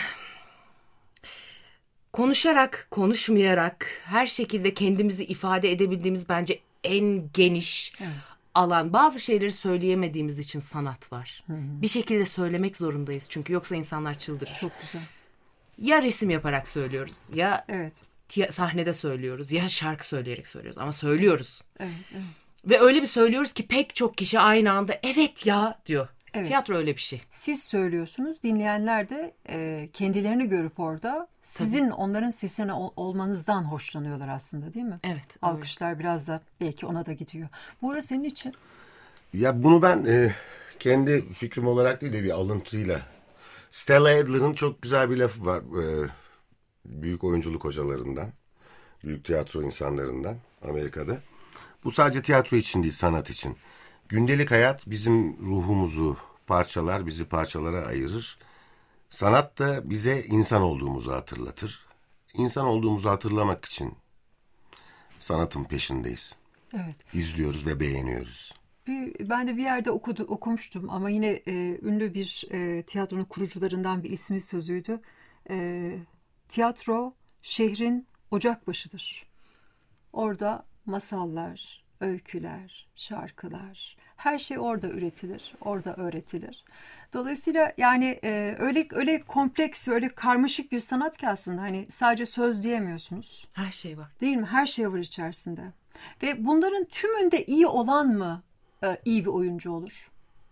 Konuşarak, konuşmayarak her şekilde kendimizi ifade edebildiğimiz bence en geniş evet. alan. Bazı şeyleri söyleyemediğimiz için sanat var. Hı hı. Bir şekilde söylemek zorundayız çünkü yoksa insanlar çıldırır.
Çok güzel.
Ya resim yaparak söylüyoruz, ya
evet.
tiy- sahnede söylüyoruz, ya şarkı söyleyerek söylüyoruz ama söylüyoruz.
Evet, evet.
Ve öyle bir söylüyoruz ki pek çok kişi aynı anda evet ya diyor. Evet. Tiyatro öyle bir şey.
Siz söylüyorsunuz, dinleyenler de e, kendilerini görüp orada sizin Tabii. onların sesine ol, olmanızdan hoşlanıyorlar aslında, değil mi?
Evet.
Alkışlar öyle. Biraz da belki ona da gidiyor. Buğra, senin için?
Ya bunu ben e, kendi fikrim olarak değil de bir alıntıyla. Stella Adler'ın çok güzel bir lafı var. E, büyük oyunculuk hocalarından, büyük tiyatro insanlarından Amerika'da. Bu sadece tiyatro için değil, sanat için. Gündelik hayat bizim ruhumuzu parçalar, bizi parçalara ayırır. Sanat da bize insan olduğumuzu hatırlatır. İnsan olduğumuzu hatırlamak için sanatın peşindeyiz.
Evet.
İzliyoruz ve beğeniyoruz.
Bir, ben de bir yerde okudu, okumuştum ama yine e, ünlü bir e, tiyatronun kurucularından bir ismi sözüydü. E, tiyatro şehrin ocakbaşıdır. Orada masallar, öyküler, şarkılar, her şey orada üretilir, orada öğretilir. Dolayısıyla yani e, öyle öyle kompleks, öyle karmaşık bir sanat ki aslında, hani sadece söz diyemiyorsunuz.
Her şey var.
Değil mi? Her şey var içerisinde. Ve bunların tümünde iyi olan mı e, iyi bir oyuncu olur?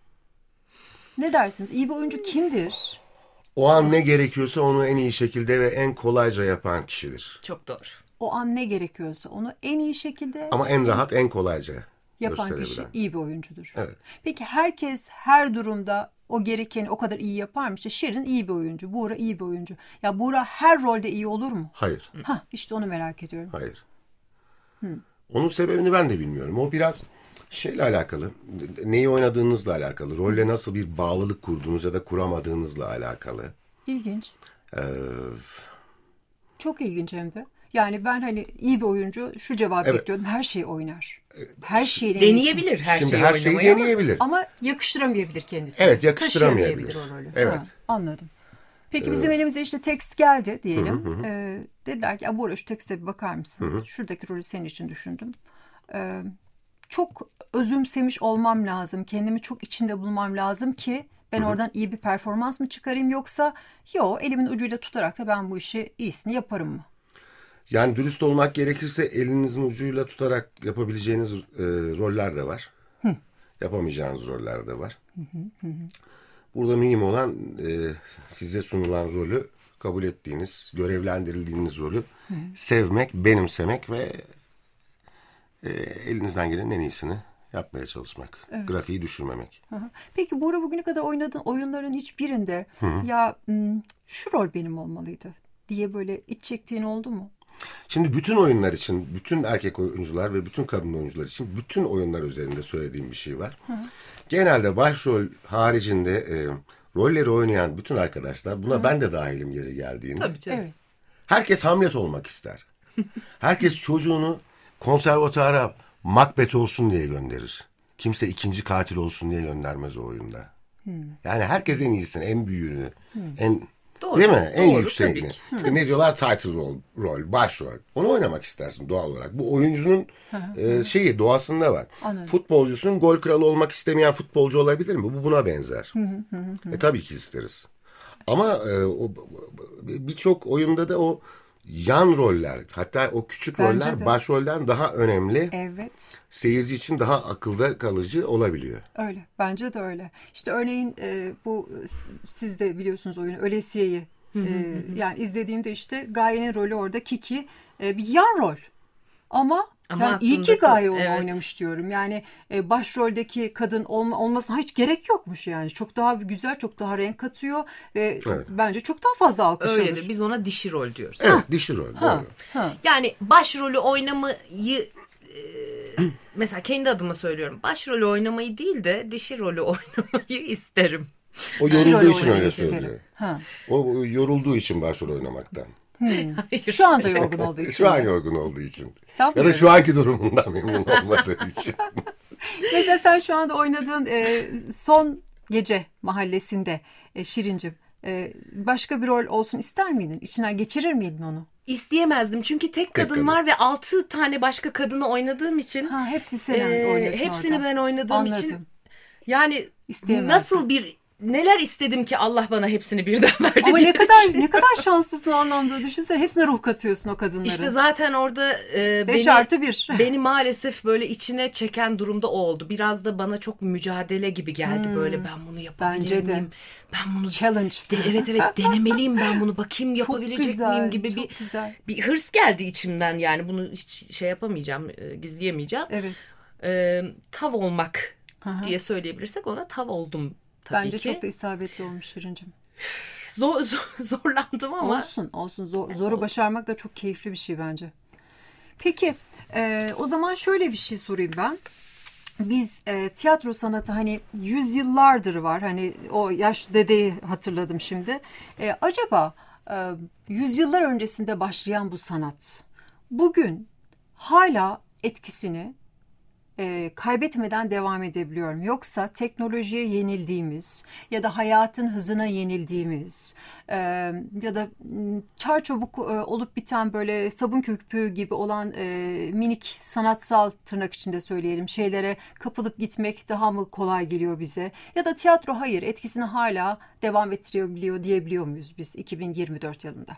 Ne dersiniz? İyi bir oyuncu kimdir?
O an ne gerekiyorsa onu en iyi şekilde ve en kolayca yapan kişidir.
Çok doğru.
O an ne gerekiyorsa onu en iyi şekilde...
Ama en rahat, en kolayca
yapan kişi iyi bir oyuncudur.
Evet.
Peki herkes her durumda o gerekeni o kadar iyi yapar mı? İşte Şirin iyi bir oyuncu, Buğra iyi bir oyuncu. Ya Buğra her rolde iyi olur mu?
Hayır.
Hah, işte onu merak ediyorum.
Hayır.
Hı.
Onun sebebini ben de bilmiyorum. O biraz şeyle alakalı, neyi oynadığınızla alakalı, rolle nasıl bir bağlılık kurduğunuz ya da kuramadığınızla alakalı.
İlginç.
Ee,
Çok ilginç hem de. Yani ben hani iyi bir oyuncu şu cevabı
Evet.
bekliyordum. Her şeyi oynar. Her şeyi
Deneyebilir her
Şimdi
şeyi
her şeyi
oynamayı ama-
deneyebilir.
Ama yakıştıramayabilir kendisine.
Evet, yakıştıramayabilir.
Taşıyamayabilir o rolü.
Evet.
Ha, anladım. Peki bizim elimize işte tekst geldi diyelim. Ee, dediler ki Bora şu tekste bir bakar mısın? Şuradaki rolü senin için düşündüm. Ee, çok özümsemiş olmam lazım. Kendimi çok içinde bulmam lazım ki ben oradan iyi bir performans mı çıkarayım yoksa yo elimin ucuyla tutarak da ben bu işi iyisini yaparım mı?
Yani dürüst olmak gerekirse elinizin ucuyla tutarak yapabileceğiniz e, roller de var. Hı. Yapamayacağınız roller de var. Hı hı hı. Burada mühim olan e, size sunulan rolü kabul ettiğiniz, görevlendirildiğiniz rolü hı. sevmek, benimsemek ve e, elinizden gelenin en iyisini yapmaya çalışmak. Evet. Grafiği düşürmemek.
Hı hı. Peki Bora bugüne kadar oynadığın oyunların hiçbirinde hı hı. ya şu rol benim olmalıydı diye böyle iç çektiğin oldu mu?
Şimdi bütün oyunlar için, bütün erkek oyuncular ve bütün kadın oyuncular için bütün oyunlar üzerinde söylediğim bir şey var. Hı hı. Genelde başrol haricinde e, rolleri oynayan bütün arkadaşlar, buna hı. ben de dahilim yeri geldiğinde.
Tabii canım. Evet.
Herkes Hamlet olmak ister. Herkes çocuğunu konservatuara Macbeth olsun diye gönderir. Kimse ikinci katil olsun diye göndermez o oyunda. Hı. Yani herkes en iyisini, en büyüğünü, hı. en... Doğru. Değil mi? En yükseğini. İşte ne diyorlar? Title rol, rol, başrol. Onu oynamak istersin doğal olarak. Bu oyuncunun e, şeyi doğasında var. Anladım. Futbolcusun gol kralı olmak istemeyen futbolcu olabilir mi? Bu buna benzer. e tabii ki isteriz. Ama e, o birçok oyunda da o yan roller, hatta o küçük Bence roller de. başrolden daha önemli.
Evet.
Seyirci için daha akılda kalıcı olabiliyor.
Öyle. Bence de öyle. İşte örneğin e, bu siz de biliyorsunuz oyunu Ölesiye'yi e, yani izlediğimde işte Gaye'nin rolü orada Kiki e, bir yan rol. Ama, Ama yani iyi ki Gaye onu evet. oynamış diyorum. Yani e, başroldeki kadın olma, olmasına hiç gerek yokmuş yani. Çok daha güzel, çok daha renk katıyor ve evet. bence çok daha fazla alkış alır.
Öyledir. Biz ona dişi rol diyoruz.
Evet, ha. dişi rol. Ha.
Ha. Yani başrolü oynamayı e, mesela kendi adıma söylüyorum. Başrolü oynamayı değil de dişi rolü oynamayı isterim.
O yorulduğu için öyle söylüyor. Ha. O yorulduğu için başrol oynamaktan.
Hmm. Şu anda yorgun olduğu için.
Şu an yorgun olduğu için. Ya da şu anki durumundan memnun olmadığı için.
Mesela sen şu anda oynadığın e, Son Gece Mahallesi'nde e, Şirincim e, başka bir rol olsun ister miydin? İçinden geçirir miydin onu?
İsteyemezdim çünkü tek kadın, tek kadın var ve altı tane başka kadını oynadığım için.
Ha, hepsi sen
e,
oynuyorsun
Hepsini
orada.
ben oynadığım
Anladım.
için. Yani nasıl bir... Neler istedim ki Allah bana hepsini birden verdi.
Ama ne kadar ne kadar şanslısın o anlamda. Düşünsene hepsine ruh katıyorsun o kadınların.
İşte zaten orada e,
Beş
beni,
artı bir.
beni maalesef böyle içine çeken durumda o oldu. Biraz da bana çok mücadele gibi geldi hmm. böyle ben bunu yapabilir
Bence
miyim?
De.
Ben bunu
challenge.
De, evet evet denemeliyim ben bunu bakayım yapabilecek
güzel,
miyim gibi bir
güzel.
bir hırs geldi içimden yani bunu hiç şey yapamayacağım e, gizleyemeyeceğim.
Evet.
E, tav olmak Aha. diye söyleyebilirsek ona tav oldum. Tabii
Bence
ki.
çok da isabetli olmuş Şirincim.
Zor, zor, zorlandım ama.
Olsun olsun. Zor, zoru başarmak da çok keyifli bir şey bence. Peki e, o zaman şöyle bir şey sorayım ben. Biz e, tiyatro sanatı hani yüzyıllardır var. Hani o yaşlı dedeyi hatırladım şimdi. E, acaba e, yüzyıllar öncesinde başlayan bu sanat bugün hala etkisini E, kaybetmeden devam edebiliyorum. Yoksa teknolojiye yenildiğimiz ya da hayatın hızına yenildiğimiz e, ya da çarçabuk e, olup biten böyle sabun köpüğü gibi olan e, minik sanatsal tırnak içinde söyleyelim şeylere kapılıp gitmek daha mı kolay geliyor bize? Ya da tiyatro hayır etkisini hala devam ettirebiliyor diyebiliyor muyuz biz iki bin yirmi dört yılında?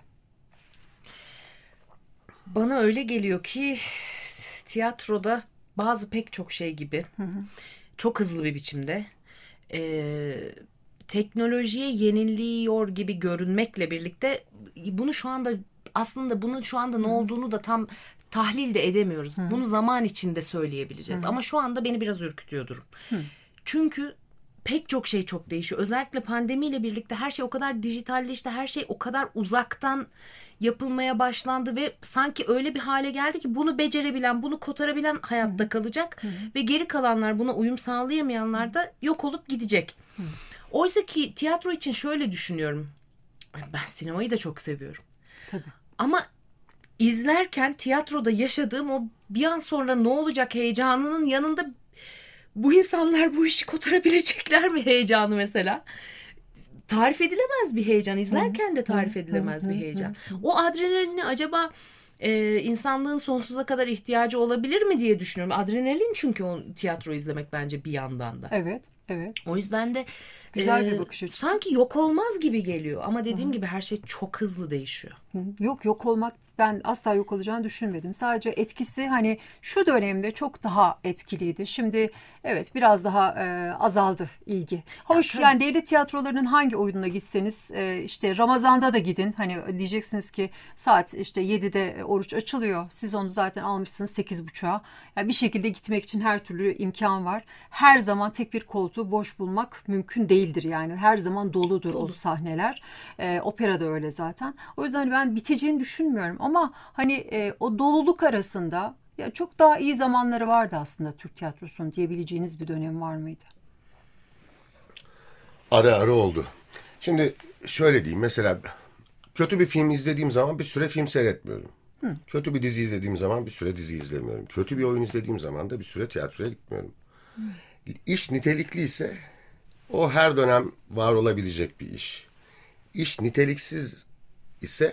Bana öyle geliyor ki tiyatroda bazı pek çok şey gibi hı hı. çok hızlı bir biçimde e, teknolojiye yeniliyor gibi görünmekle birlikte bunu şu anda aslında bunun şu anda ne olduğunu da tam tahlil de edemiyoruz. Hı. Bunu zaman içinde söyleyebileceğiz. Hı. Ama şu anda beni biraz ürkütüyor durum. Hı. Çünkü pek çok şey çok değişiyor. Özellikle pandemiyle birlikte her şey o kadar dijitalleşti. Her şey o kadar uzaktan yapılmaya başlandı ve sanki öyle bir hale geldi ki bunu becerebilen, bunu kotarabilen hayatta Hı. kalacak Hı. ve geri kalanlar buna uyum sağlayamayanlar da yok olup gidecek. Hı. Oysa ki tiyatro için şöyle düşünüyorum. Ben sinemayı da çok seviyorum.
Tabii.
Ama izlerken tiyatroda yaşadığım o bir an sonra ne olacak heyecanının yanında bu insanlar bu işi kotarabilecekler mi heyecanı mesela? Tarif edilemez bir heyecan. İzlerken de tarif edilemez bir heyecan. O adrenalini acaba e, insanlığın sonsuza kadar ihtiyacı olabilir mi diye düşünüyorum. Adrenalin çünkü o tiyatro izlemek bence bir yandan da.
Evet, evet.
O yüzden de
güzel
e,
bir bakış açısı.
Sanki yok olmaz gibi geliyor. Ama dediğim Hı-hı. gibi her şey çok hızlı değişiyor.
Yok yok olmak, ben asla yok olacağını düşünmedim. Sadece etkisi hani şu dönemde çok daha etkiliydi. Şimdi evet biraz daha e, azaldı ilgi. Hoş ya, yani devlet tiyatrolarının hangi oyununa gitseniz e, işte Ramazan'da da gidin. Hani diyeceksiniz ki saat işte yedide oruç açılıyor. Siz onu zaten almışsınız sekiz buçuğa. Yani bir şekilde gitmek için her türlü imkan var. Her zaman tek bir koltuğu boş bulmak mümkün değildir yani. Her zaman doludur Dolu. o sahneler. E, opera da öyle zaten. O yüzden ben biteceğini düşünmüyorum ama hani e, o doluluk arasında ya çok daha iyi zamanları vardı aslında Türk tiyatrosunun diyebileceğiniz bir dönem var mıydı?
Ara ara oldu. Şimdi şöyle diyeyim, mesela kötü bir film izlediğim zaman bir süre film seyretmiyorum. Hı. Kötü bir dizi izlediğim zaman bir süre dizi izlemiyorum. Kötü bir oyun izlediğim zaman da bir süre tiyatroya gitmiyorum. Hı. İş nitelikli ise o her dönem var olabilecek bir iş. İş niteliksiz ise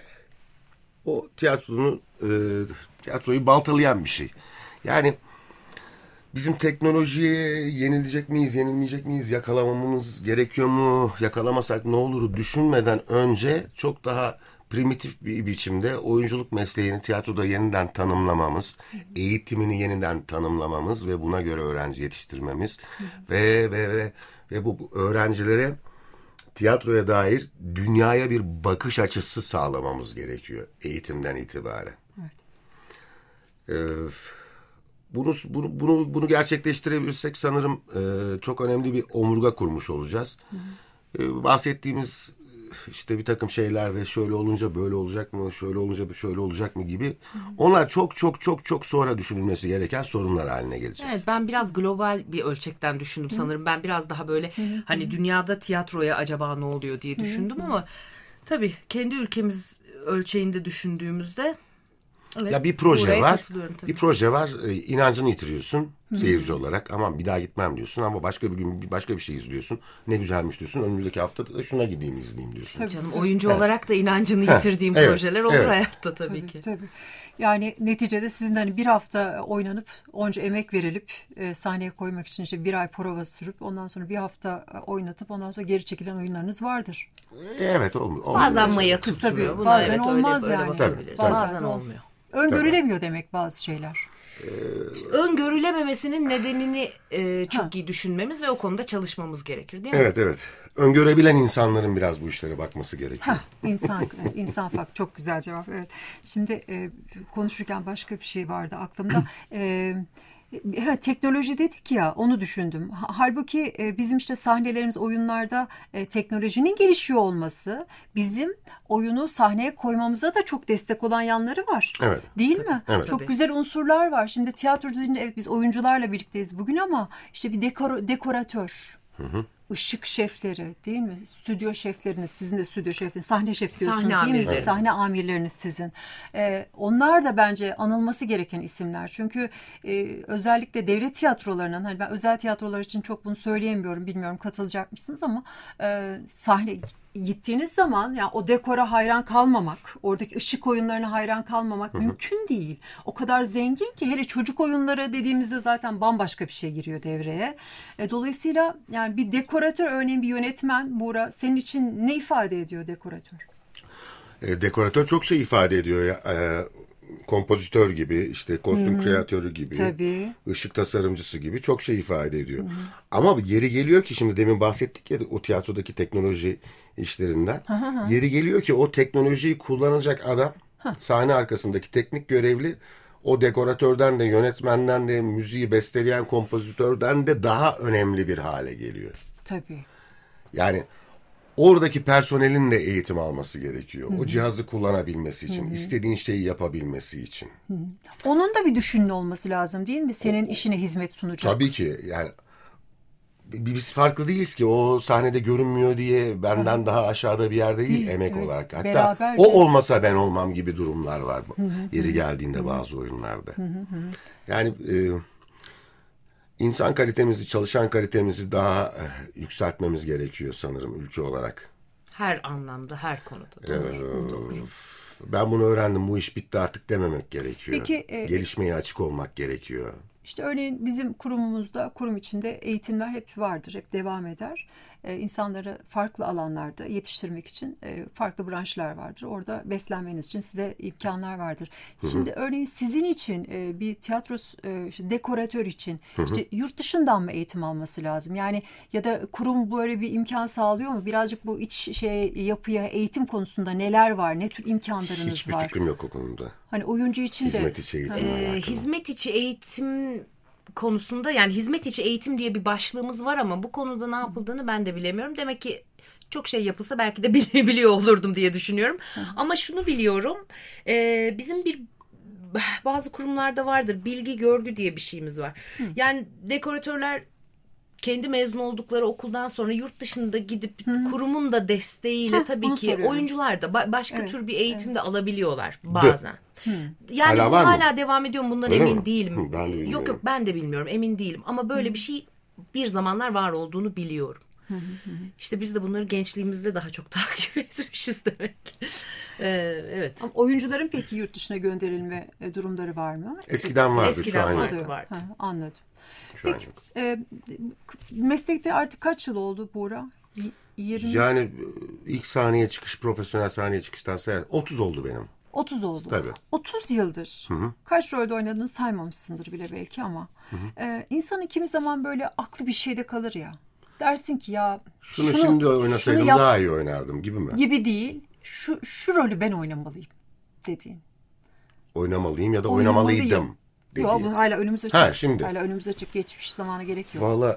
o tiyatronun e, tiyatroyu baltalayan bir şey. Yani bizim teknolojiye yenilecek miyiz, yenilmeyecek miyiz, yakalamamız gerekiyor mu, yakalamasak ne oluru düşünmeden önce çok daha primitif bir biçimde oyunculuk mesleğini tiyatroda yeniden tanımlamamız, eğitimini yeniden tanımlamamız ve buna göre öğrenci yetiştirmemiz ve ve ve ve bu öğrencilere tiyatroya dair dünyaya bir bakış açısı sağlamamız gerekiyor eğitimden itibaren. Evet. Ee, bunu, bunu, bunu, bunu gerçekleştirebilirsek sanırım e, çok önemli bir omurga kurmuş olacağız. Hı hı. Ee, bahsettiğimiz işte bir takım şeylerde şöyle olunca böyle olacak mı, şöyle olunca şöyle olacak mı gibi. Hı hı. Onlar çok çok çok çok sonra düşünülmesi gereken sorunlar haline gelecek.
Evet, ben biraz global bir ölçekten düşündüm hı. sanırım. Ben biraz daha böyle hı hı. hani dünyada tiyatroya acaba ne oluyor diye düşündüm hı. ama tabii kendi ülkemiz ölçeğinde düşündüğümüzde evet,
ya bir proje var. Bir proje var. İnancını yitiriyorsun Hı-hı. seyirci olarak. Aman bir daha gitmem diyorsun ama başka bir gün başka bir şey izliyorsun. Ne güzelmiş diyorsun. Önümüzdeki hafta da şuna gideyim izleyeyim diyorsun.
Tabii canım, oyuncu evet. olarak da inancını yitirdiğim evet. projeler olur evet. hayatta tabii, tabii ki.
Tabii. Yani neticede sizin hani bir hafta oynanıp onca emek verilip e, sahneye koymak için işte bir ay prova sürüp ondan sonra bir hafta oynatıp ondan sonra geri çekilen oyunlar vardır.
Evet olmuyor.
Bazen maya tutmuyor.
Buna bazen
evet,
olmaz
öyle,
yani.
Öyle
tabii,
bazen, bazen olmuyor.
Öngörülemiyor demek bazı şeyler.
İşte öngörülememesinin nedenini e, çok ha. iyi düşünmemiz ve o konuda çalışmamız gerekir değil mi?
Evet evet. Öngörebilen insanların biraz bu işlere bakması gerekiyor.
Ha, insan, insan fak çok güzel cevap. Evet. Şimdi e, konuşurken başka bir şey vardı aklımda. e, Ha, teknoloji dedik ya, onu düşündüm. Halbuki e, bizim işte sahnelerimiz, oyunlarda e, teknolojinin gelişiyor olması bizim oyunu sahneye koymamıza da çok destek olan yanları var.
Evet.
Değil mi?
Evet.
Çok
Tabii.
güzel unsurlar var. Şimdi tiyatro dediğinde evet biz oyuncularla birlikteyiz bugün ama işte bir dekor, dekoratör. Hı hı. Işık şefleri değil mi? Stüdyo şefleriniz, sizin de stüdyo şefleriniz, sahne şef diyorsunuz
sahne
değil mi?
Evet.
Sahne amirleriniz sizin. Ee, onlar da bence anılması gereken isimler. Çünkü e, özellikle devlet tiyatrolarının, hani ben özel tiyatrolar için çok bunu söyleyemiyorum, bilmiyorum katılacak mısınız ama e, sahne gittiğiniz zaman yani o dekora hayran kalmamak, oradaki ışık oyunlarına hayran kalmamak Hı-hı. mümkün değil. O kadar zengin ki, hele çocuk oyunları dediğimizde zaten bambaşka bir şey giriyor devreye. E, dolayısıyla yani bir dekoratör, örneğin bir yönetmen, Buğra, senin için ne ifade ediyor dekoratör?
E, dekoratör çok şey ifade ediyor ya. E, kompozitör gibi, işte kostüm Hı-hı. kreatörü gibi,
Tabii.
ışık tasarımcısı gibi çok şey ifade ediyor. Hı-hı. Ama yeri geliyor ki, şimdi demin bahsettik ya o tiyatrodaki teknoloji işlerinden. Hı-hı. Yeri geliyor ki o teknolojiyi kullanacak adam, Hı. sahne arkasındaki teknik görevli, o dekoratörden de, yönetmenden de, müziği besteleyen kompozitörden de daha önemli bir hale geliyor.
Tabii.
Yani oradaki personelin de eğitim alması gerekiyor. Hı-hı. O cihazı kullanabilmesi için, Hı-hı. istediğin şeyi yapabilmesi için.
Hı-hı. Onun da bir düşünün olması lazım değil mi? Senin o, işine hizmet sunacak.
Tabii ki. Yani biz farklı değiliz ki. O sahnede görünmüyor diye benden
Hı.
daha aşağıda bir yerde değil,
Değil,
emek
evet.
olarak. Hatta
Beraberce.
o olmasa ben olmam gibi durumlar var.
Hı hı.
Yeri geldiğinde bazı oyunlarda.
Hı hı.
Yani e, insan kalitemizi, çalışan kalitemizi daha e, yükseltmemiz gerekiyor sanırım ülke olarak.
Her anlamda, her konuda. Doğru,
Ee,
doğru.
Ben bunu öğrendim. Bu iş bitti artık dememek gerekiyor.
Peki, e,
Gelişmeye açık olmak gerekiyor.
İşte örneğin bizim kurumumuzda, kurum içinde eğitimler hep vardır, hep devam eder. Ee, insanları farklı alanlarda yetiştirmek için e, farklı branşlar vardır. Orada beslenmeniz için size imkanlar vardır. Şimdi hı hı. örneğin sizin için e, bir tiyatro e, işte dekoratör için hı hı. işte yurt dışından mı eğitim alması lazım? Yani ya da kurum böyle bir imkan sağlıyor mu? Birazcık bu iç şey yapıya, eğitim konusunda neler var? Ne tür imkanlarınız
Hiçbir
var?
Hiçbir fikrim yok o konuda.
Hani oyuncu için de.
Hizmet içi eğitim.
Ee, hizmet içi eğitim konusunda, yani hizmet içi eğitim diye bir başlığımız var ama bu konuda ne yapıldığını ben de bilemiyorum. Demek ki çok şey yapılsa belki de biliyor olurdum diye düşünüyorum. Hı. Ama şunu biliyorum, e, bizim bir bazı kurumlarda vardır, bilgi görgü diye bir şeyimiz var. Hı. Yani dekoratörler kendi mezun oldukları okuldan sonra yurt dışında gidip Hı. kurumun da desteğiyle Heh, tabii ki soruyorum. Oyuncular da ba- başka evet, tür bir eğitim evet. de alabiliyorlar bazen. Hı. Yani hala bu hala mı? Devam ediyor mu? Bundan Öyle emin mi? değilim.
Hı, ben de bilmiyorum.
Yok yok ben de bilmiyorum. Emin değilim. Ama böyle Hı. bir şey bir zamanlar var olduğunu biliyorum. Hı hı hı. İşte biz de bunları gençliğimizde daha çok takip etmişiz demek. Ee, evet.
Ama oyuncuların peki yurt dışına gönderilme durumları var mı?
Eskiden vardı.
Eskiden
şu an
vardı.
yok.
vardı.
Ha, anladım.
Şu
Peki, e, meslekte artık kaç yıl oldu Buğra? yirmi
Yani ilk sahneye çıkış, profesyonel sahneye çıkıştan sayar otuz oldu benim.
otuz oldu.
Tabii.
otuz yıldır. Hı hı. Kaç rolde oynadığını saymamışsındır bile belki ama. Hı hı. E, insanın kimi zaman böyle aklı bir şeyde kalır ya. Dersin ki ya
şunu, şunu şimdi oynasaydım şunu yap, daha iyi oynardım gibi mi?
Gibi değil. Şu, şu rolü ben oynamalıyım dediğin.
Oynamalıyım ya da oynamalıydım.
Yok bu hala önümüze açık.
Ha, şimdi.
Hala önümüze açık, geçmiş zamana gerek yok.
Vallahi.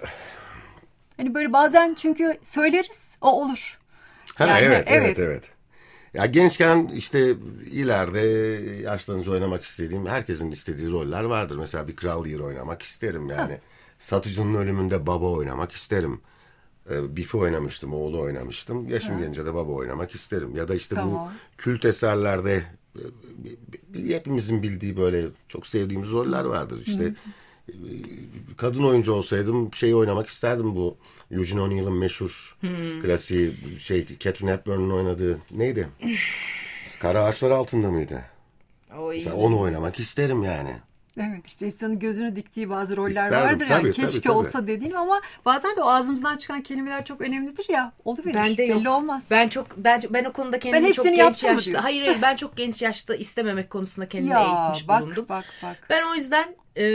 Hani böyle bazen çünkü söyleriz o olur.
Ha, yani, evet, evet evet evet. Ya gençken işte ileride yaşlanınca oynamak istediğim, herkesin istediği roller vardır. Mesela bir Kral Lear oynamak isterim yani. Ha. Satıcının ölümünde baba oynamak isterim. Biff'i oynamıştım, oğlu oynamıştım. Yaşım ha. gelince de baba oynamak isterim. Ya da işte tamam. bu kült eserlerde hepimizin bildiği böyle çok sevdiğimiz roller vardır. İşte Hı. kadın oyuncu olsaydım şeyi oynamak isterdim, bu Eugene O'Neill'in meşhur hmm. klasiği şey, Catherine Hepburn'un oynadığı neydi? Kara Ağaçlar Altında mıydı? Mesela onu oynamak isterim yani.
Evet, işte insanın gözünü diktiği bazı roller
İsterdim,
vardır
tabii,
yani keşke
tabii, tabii.
olsa dediğim ama bazen de o ağzımızdan çıkan kelimeler çok önemlidir ya, oluverir. Ben de yok. Belli olmaz.
Ben çok ben ben o konuda kendimi çok genç yaşta. Hayır hayır ben çok genç yaşta istememek konusunda kendimi ya, eğitmiş
bak,
bulundum.
Bak bak.
Ben o yüzden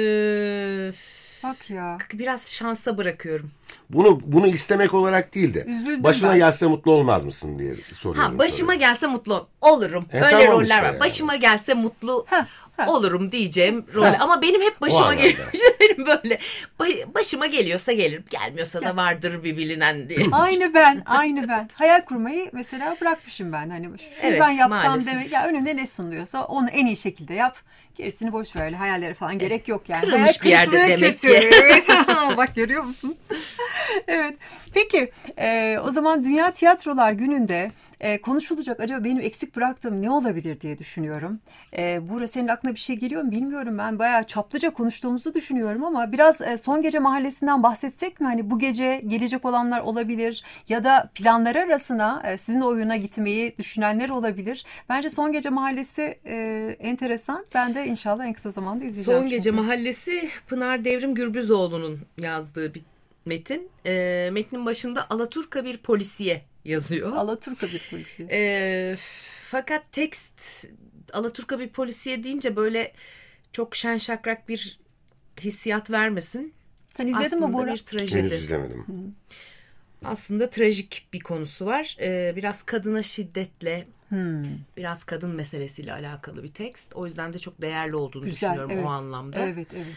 ee,
bak ya.
Biraz şansa bırakıyorum.
Bunu bunu istemek olarak değil de Üzüldüm başına ben. gelse mutlu olmaz mısın diye soruyorum.
Ha, başıma soruyorum. gelse mutlu olurum. E, Böyle tamam roller işte var. Yani. Başıma gelse mutlu ha, ha. olurum diyeceğim roller. Ama benim hep başıma geliyor. Benim böyle başıma geliyorsa gelir. Gelmiyorsa da vardır bir bilinen diye.
Aynı ben, aynı ben. Hayal kurmayı mesela bırakmışım ben. Hani şunu evet, ben yapsam maalesef. Demek ya önünde ne sunuluyorsa onu en iyi şekilde yap. Gerisini boş ver, öyle hayallere falan gerek yok yani.
Kırılmış bir yerde demek
kötü.
ki.
Evet. Bak görüyor musun? Evet. Peki e, o zaman Dünya Tiyatrolar Günü'nde e, konuşulacak acaba benim eksik bıraktığım ne olabilir diye düşünüyorum. E, Buğra, senin aklına bir şey geliyor mu bilmiyorum. Ben bayağı çaplıca konuştuğumuzu düşünüyorum ama biraz e, Son Gece Mahallesi'nden bahsetsek mi? Hani bu gece gelecek olanlar olabilir ya da planları arasına e, sizin oyuna gitmeyi düşünenler olabilir. Bence Son Gece Mahallesi e, enteresan. Ben de inşallah en kısa zamanda izleyeceğim.
Son Gece çünkü. Mahallesi Pınar Devrim Gürbüzoğlu'nun yazdığı bir metin. E, metnin başında Alaturka bir polisiye yazıyor.
Alaturka bir polisiye.
E, fakat tekst Alaturka bir polisiye deyince böyle çok şen şakrak bir hissiyat vermesin.
Sen izledin mi Buğra?
Aslında bir trajedi.
Henüz izlemedim.
Hı.
Aslında trajik bir konusu var. E, biraz kadına şiddetle, hmm. biraz kadın meselesiyle alakalı bir tekst. O yüzden de çok değerli olduğunu Güzel, düşünüyorum evet. o anlamda.
Evet, evet.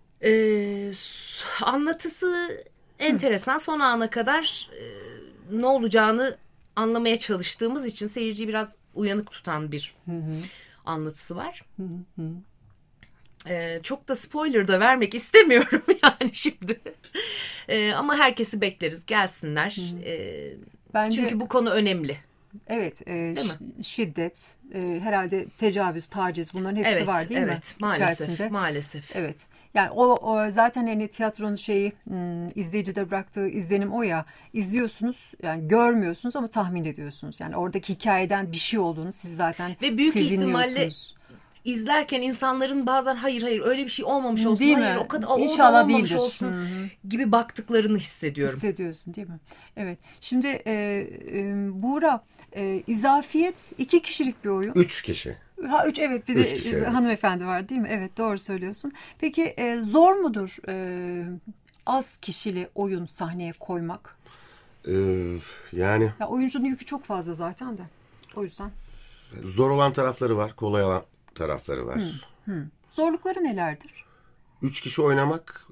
Ee, anlatısı enteresan. Son ana kadar e, ne olacağını anlamaya çalıştığımız için seyirciyi biraz uyanık tutan bir hı hı. anlatısı var. Hı hı. Ee, çok da spoiler da vermek istemiyorum yani şimdi. Ee, ama herkesi bekleriz, gelsinler. Ee,
Bence,
çünkü bu konu önemli.
Evet, e,
Değil
ş- şiddet, e, herhalde tecavüz, taciz, bunların hepsi
Evet,
var değil
evet,
mi?
maalesef,
İçerisinde.
maalesef.
Evet. Yani o, o zaten hani tiyatronun şeyi, hmm, izleyicide bıraktığı izlenim o ya. İzliyorsunuz, yani görmüyorsunuz ama tahmin ediyorsunuz. Yani oradaki hikayeden bir şey olduğunu siz zaten
Ve büyük ihtimalle
sezinliyorsunuz.
izlerken insanların bazen hayır hayır öyle bir şey olmamış olsun.
Değil mi?
Hayır o kadar o da
İnşallah
olmamış
değildir.
olsun
Hı-hı.
gibi baktıklarını hissediyorum.
Hissediyorsun değil mi? Evet. Şimdi e, e, Buğra, e, izafiyet iki kişilik bir oyun.
Üç kişi.
Ha, üç evet bir
Üç
de
kişi, evet.
hanımefendi var değil mi? Evet doğru söylüyorsun. Peki e, zor mudur e, az kişili oyun sahneye koymak?
Ee, yani
Ya oyuncunun yükü çok fazla zaten de. O yüzden.
zor olan tarafları var, kolay olan tarafları var.
Hı, hı. Zorlukları nelerdir?
Üç kişi oynamak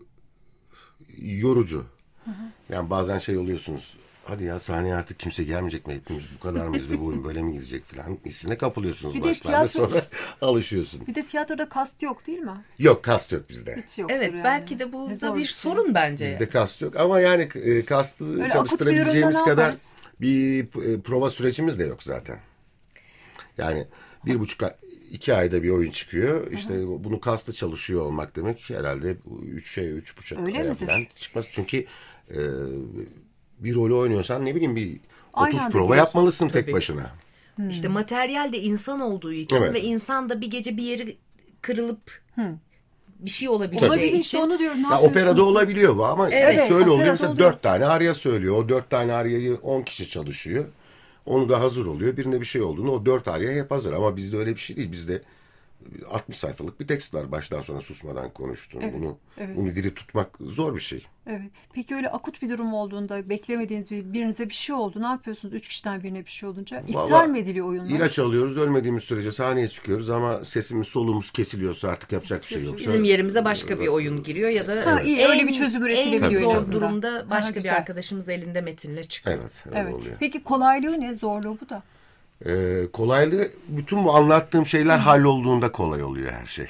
yorucu. Hı hı. Yani bazen şey oluyorsunuz. Hadi ya sahneye artık kimse gelmeyecek mi? Hepimiz bu kadar mıyız ve bu oyun böyle mi gidecek falan. Hissine kapılıyorsunuz
Bir de
başlarda,
tiyatro-
sonra alışıyorsun.
Bir de tiyatroda kast yok değil mi?
Yok, kast yok bizde.
Hiç yoktur
Evet
yani.
belki de bu
Ne
da
zor
bir
bir şey.
sorun bence.
Bizde kast yok ama yani e, kastı
Öyle
çalıştırabileceğimiz
akut bir durumda ne
kadar
yaparız?
bir e, prova sürecimiz de yok zaten. Yani bir buçuk ay- iki ayda bir oyun çıkıyor. İşte Hı-hı. bunu kastı çalışıyor olmak demek herhalde üç şey üç buçuk
Öyle
aya
midir?
falan çıkmaz. Çünkü e, bir rolü oynuyorsan ne bileyim bir
Aynı
otuz
anda
prova
giriyorsun.
yapmalısın tek
Tabii.
başına.
İşte materyal de insan olduğu için
Evet.
ve insan da bir gece bir yeri kırılıp bir şey
Tabii.
olabileceği
Olabilir
için.
işte onu diyorum. Ne
Ya
yapıyorsunuz?
operada olabiliyor bu ama
Evet,
şöyle
operada
oluyor mesela
oluyor.
dört tane arya söylüyor. O dört tane aryayı on kişi çalışıyor. Onu da hazır oluyor. Birinde bir şey olduğunda o dört arya hep hazır. Ama bizde öyle bir şey değil. Bizde altmış sayfalık bir tekst var baştan sona susmadan konuştuğun.
Evet,
Bunu
evet.
bunu diri tutmak zor bir şey.
Evet. Peki öyle akut bir durum olduğunda, beklemediğiniz bir birinize bir şey oldu. Ne yapıyorsunuz? Üç kişiden birine bir şey olunca iptal
Vallahi
mi ediliyor oyunlar?
İlaç alıyoruz. Ölmediğimiz sürece sahneye çıkıyoruz ama sesimiz solumuz kesiliyorsa artık yapacak bir şey yok.
Bizim yerimize başka bir oyun giriyor ya da
Ha, iyi,
en,
öyle bir çözüm üretilebiliyor
en
en
zor
azından.
durumda başka
Ha,
bir
güzel.
arkadaşımız elinde metinle çıkıyor.
Evet, öyle
Evet.
oluyor.
Peki kolaylığı ne? Zorluğu bu da.
Ee, kolaylığı bütün bu anlattığım şeyler hallolduğunda kolay oluyor her şey.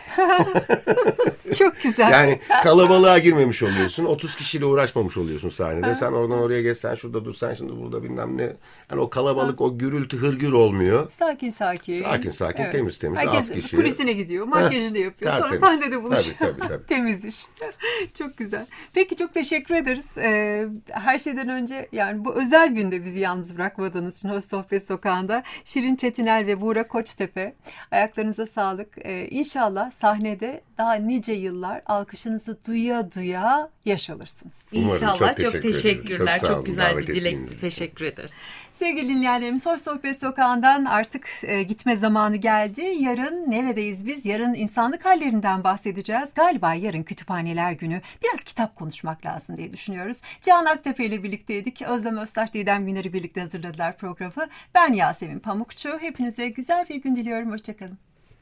Çok güzel.
Yani kalabalığa girmemiş oluyorsun. otuz kişiyle uğraşmamış oluyorsun sahnede. Sen oradan oraya geç, sen şurada dur, sen şimdi burada bilmem ne. Yani o kalabalık, o gürültü, hırgür olmuyor.
Sakin sakin.
Sakin sakin, temiz temiz,
Herkes
az kişi.
kulisine gidiyor, makyajını yapıyor. Sonra
tertemiz.
sahnede buluşuyor.
Tabii, tabii, tabii.
Temiz iş. Çok güzel. Peki çok teşekkür ederiz. Ee, her şeyden önce yani bu özel günde bizi yalnız bırakmadığınız için Hoş Sohbet Sokağı'nda Şirin Çetinel ve Buğra Koçtepe. Ayaklarınıza sağlık. Ee, İnşallah sahnede daha nice yıllar alkışınızı duya duya yaş alırsınız.
Umarım.
İnşallah.
Çok
Çok,
teşekkür ederiz.
teşekkürler.
Çok
Çok,
sağ olun,
güzel
davet
bir dilek.
ettiğiniz için.
Teşekkür ederiz.
Sevgili dinleyenlerimiz, Hoş Sohbet Sokağı'ndan artık e, gitme zamanı geldi. Yarın neredeyiz biz? Yarın insanlık hallerinden bahsedeceğiz. Galiba yarın Kütüphaneler Günü. Biraz kitap konuşmak lazım diye düşünüyoruz. Cihan Aktepe ile birlikteydik. Özlem Öztaş, Didem Güner'i birlikte hazırladılar programı. Ben Yasemin Pamukçu. Hepinize güzel bir gün diliyorum. Hoşçakalın.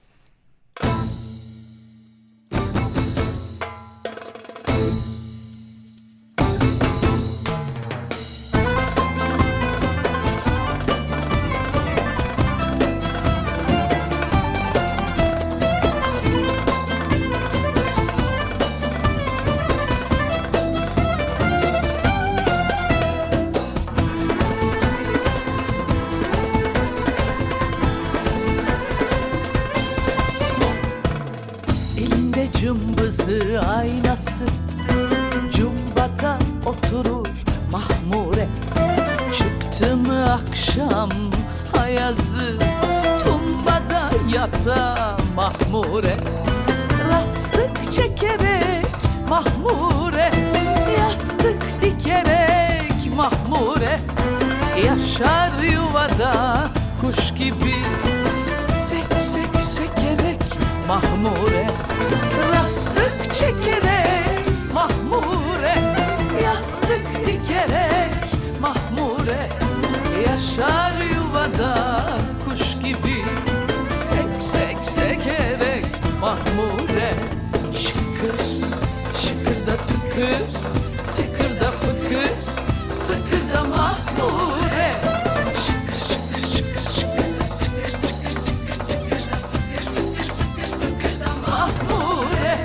Elinde cımbızı aynası, cumbata oturur mahmure. Çıktı mı akşam ayazı, tumbada yata mahmure. Rastık çekerek mahmure, yastık dikerek mahmure. Yaşar yuvada kuş gibi, sek sek sekerek mahmure. Rastık çekerek mahmure, yastık dikerek mahmure. Yaşar yuvada kuş gibi, sek sek sekerek mahmure. Şıkır şıkır da tıkır, tıkır da fıkır, fıkır da mahmure. Şıkır şıkır şıkır şıkır, tıkır tıkır tıkır tıkır, fıkır fıkır fıkır fıkır da mahmure.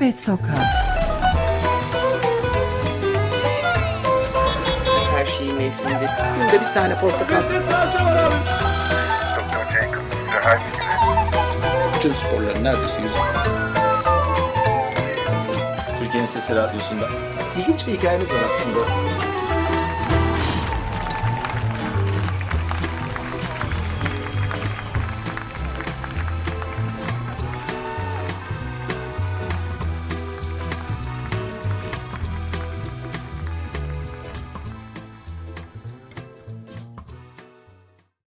Sohbet Sokağı.
Her şeyin mevsiminde. Günde bir tane portakal.
Doktor Jekyll ve Hyde gibi.
Bütün sporların neredeyse yüzde.
Türkiye'nin Sesi Radyosu'nda.
İlginç bir hikayeniz var aslında.